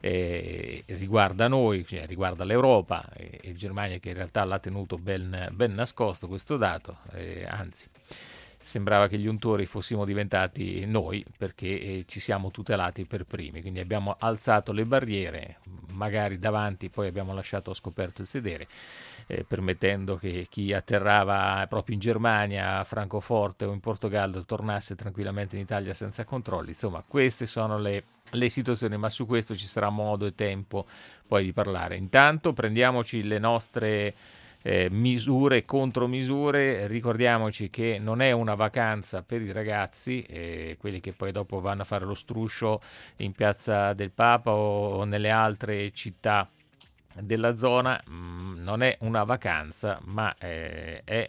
riguarda noi, cioè riguarda l'Europa, e Germania che in realtà l'ha tenuto ben nascosto questo dato, anzi sembrava che gli untori fossimo diventati noi, perché ci siamo tutelati per primi, quindi abbiamo alzato le barriere, magari davanti poi abbiamo lasciato scoperto il sedere, permettendo che chi atterrava proprio in Germania, a Francoforte o in Portogallo tornasse tranquillamente in Italia senza controlli. Insomma, queste sono le situazioni, ma su questo ci sarà modo e tempo poi di parlare. Intanto prendiamoci le nostre misure e contromisure, ricordiamoci che non è una vacanza per i ragazzi, quelli che poi dopo vanno a fare lo struscio in Piazza del Papa o nelle altre città della zona, non è una vacanza, ma è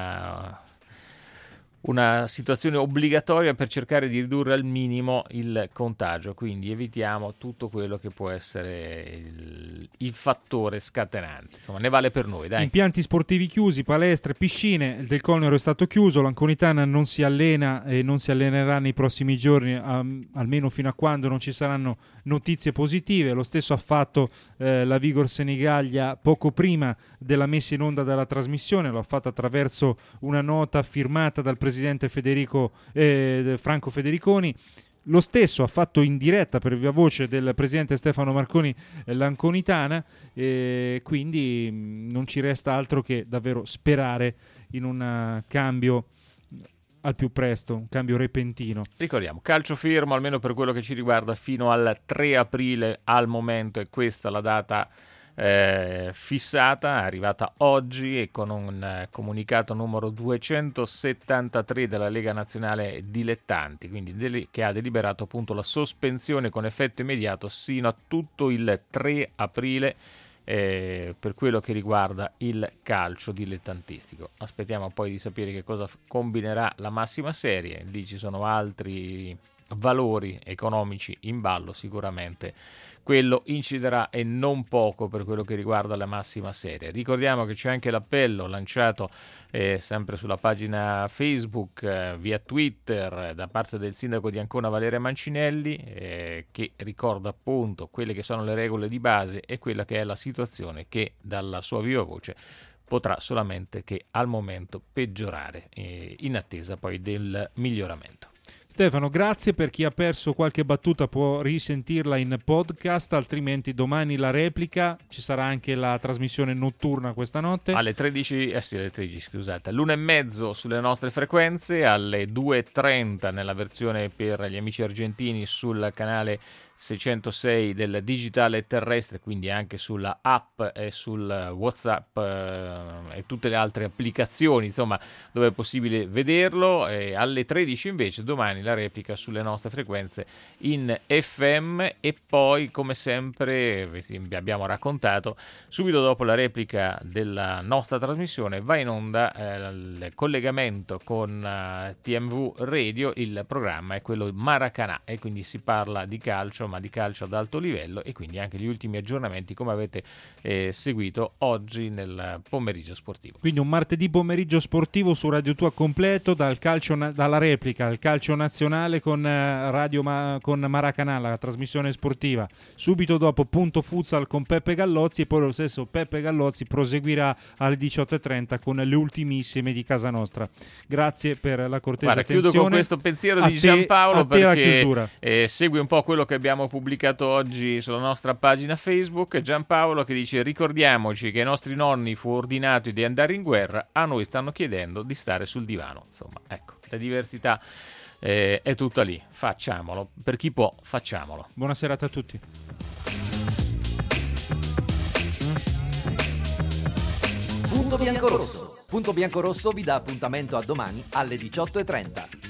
una situazione obbligatoria per cercare di ridurre al minimo il contagio, quindi evitiamo tutto quello che può essere il fattore scatenante. Insomma, ne vale per noi, dai. Impianti sportivi chiusi, palestre, piscine, il Del Colnero è stato chiuso, l'Anconitana non si allena e non si allenerà nei prossimi giorni, almeno fino a quando non ci saranno notizie positive. Lo stesso ha fatto la Vigor Senigallia poco prima della messa in onda della trasmissione, lo ha fatto attraverso una nota firmata dal presidente Franco Federiconi. Lo stesso ha fatto in diretta per via voce del presidente Stefano Marconi l'Anconitana, quindi non ci resta altro che davvero sperare in un cambio al più presto, un cambio repentino. Ricordiamo, calcio fermo almeno per quello che ci riguarda fino al 3 aprile al momento, è questa la data fissata, arrivata oggi, e con un comunicato numero 273 della Lega Nazionale Dilettanti, quindi che ha deliberato appunto la sospensione con effetto immediato sino a tutto il 3 aprile per quello che riguarda il calcio dilettantistico. Aspettiamo poi di sapere che cosa combinerà la massima serie, lì ci sono altri valori economici in ballo, sicuramente quello inciderà e non poco per quello che riguarda la massima serie. Ricordiamo che c'è anche l'appello lanciato sempre sulla pagina Facebook via Twitter da parte del sindaco di Ancona Valeria Mancinelli, che ricorda appunto quelle che sono le regole di base e quella che è la situazione che dalla sua viva voce potrà solamente che al momento peggiorare, in attesa poi del miglioramento. Stefano, grazie. Per chi ha perso qualche battuta può risentirla in podcast, altrimenti domani la replica, ci sarà anche la trasmissione notturna questa notte. Alle 13, alle 13 scusate, all'1:30 sulle nostre frequenze, alle 2:30 nella versione per gli amici argentini sul canale 606 del digitale terrestre, quindi anche sulla app e sul WhatsApp e tutte le altre applicazioni, insomma, dove è possibile vederlo. E alle 13 invece domani la replica sulle nostre frequenze in FM, e poi come sempre vi abbiamo raccontato, subito dopo la replica della nostra trasmissione va in onda il collegamento con TMV Radio. Il programma è quello Maracanã e quindi si parla di calcio, ma di calcio ad alto livello, e quindi anche gli ultimi aggiornamenti come avete seguito oggi nel pomeriggio sportivo. Quindi un martedì pomeriggio sportivo su Radio Tua completo, dalla replica al calcio nazionale con con Maracanã, la trasmissione sportiva. Subito dopo Punto Futsal con Peppe Gallozzi, e poi lo stesso Peppe Gallozzi proseguirà alle 18:30 con le ultimissime di casa nostra. Grazie per la cortese attenzione. Chiudo con questo pensiero di Giampaolo, perché segui un po' quello che abbiamo pubblicato oggi sulla nostra pagina Facebook. Giampaolo che dice: ricordiamoci che ai nostri nonni fu ordinato di andare in guerra, a noi stanno chiedendo di stare sul divano. Insomma, ecco, la diversità è tutta lì. Facciamolo, per chi può facciamolo. Buona serata a tutti. Punto Biancorosso. Punto Biancorosso vi dà appuntamento a domani alle 18:30.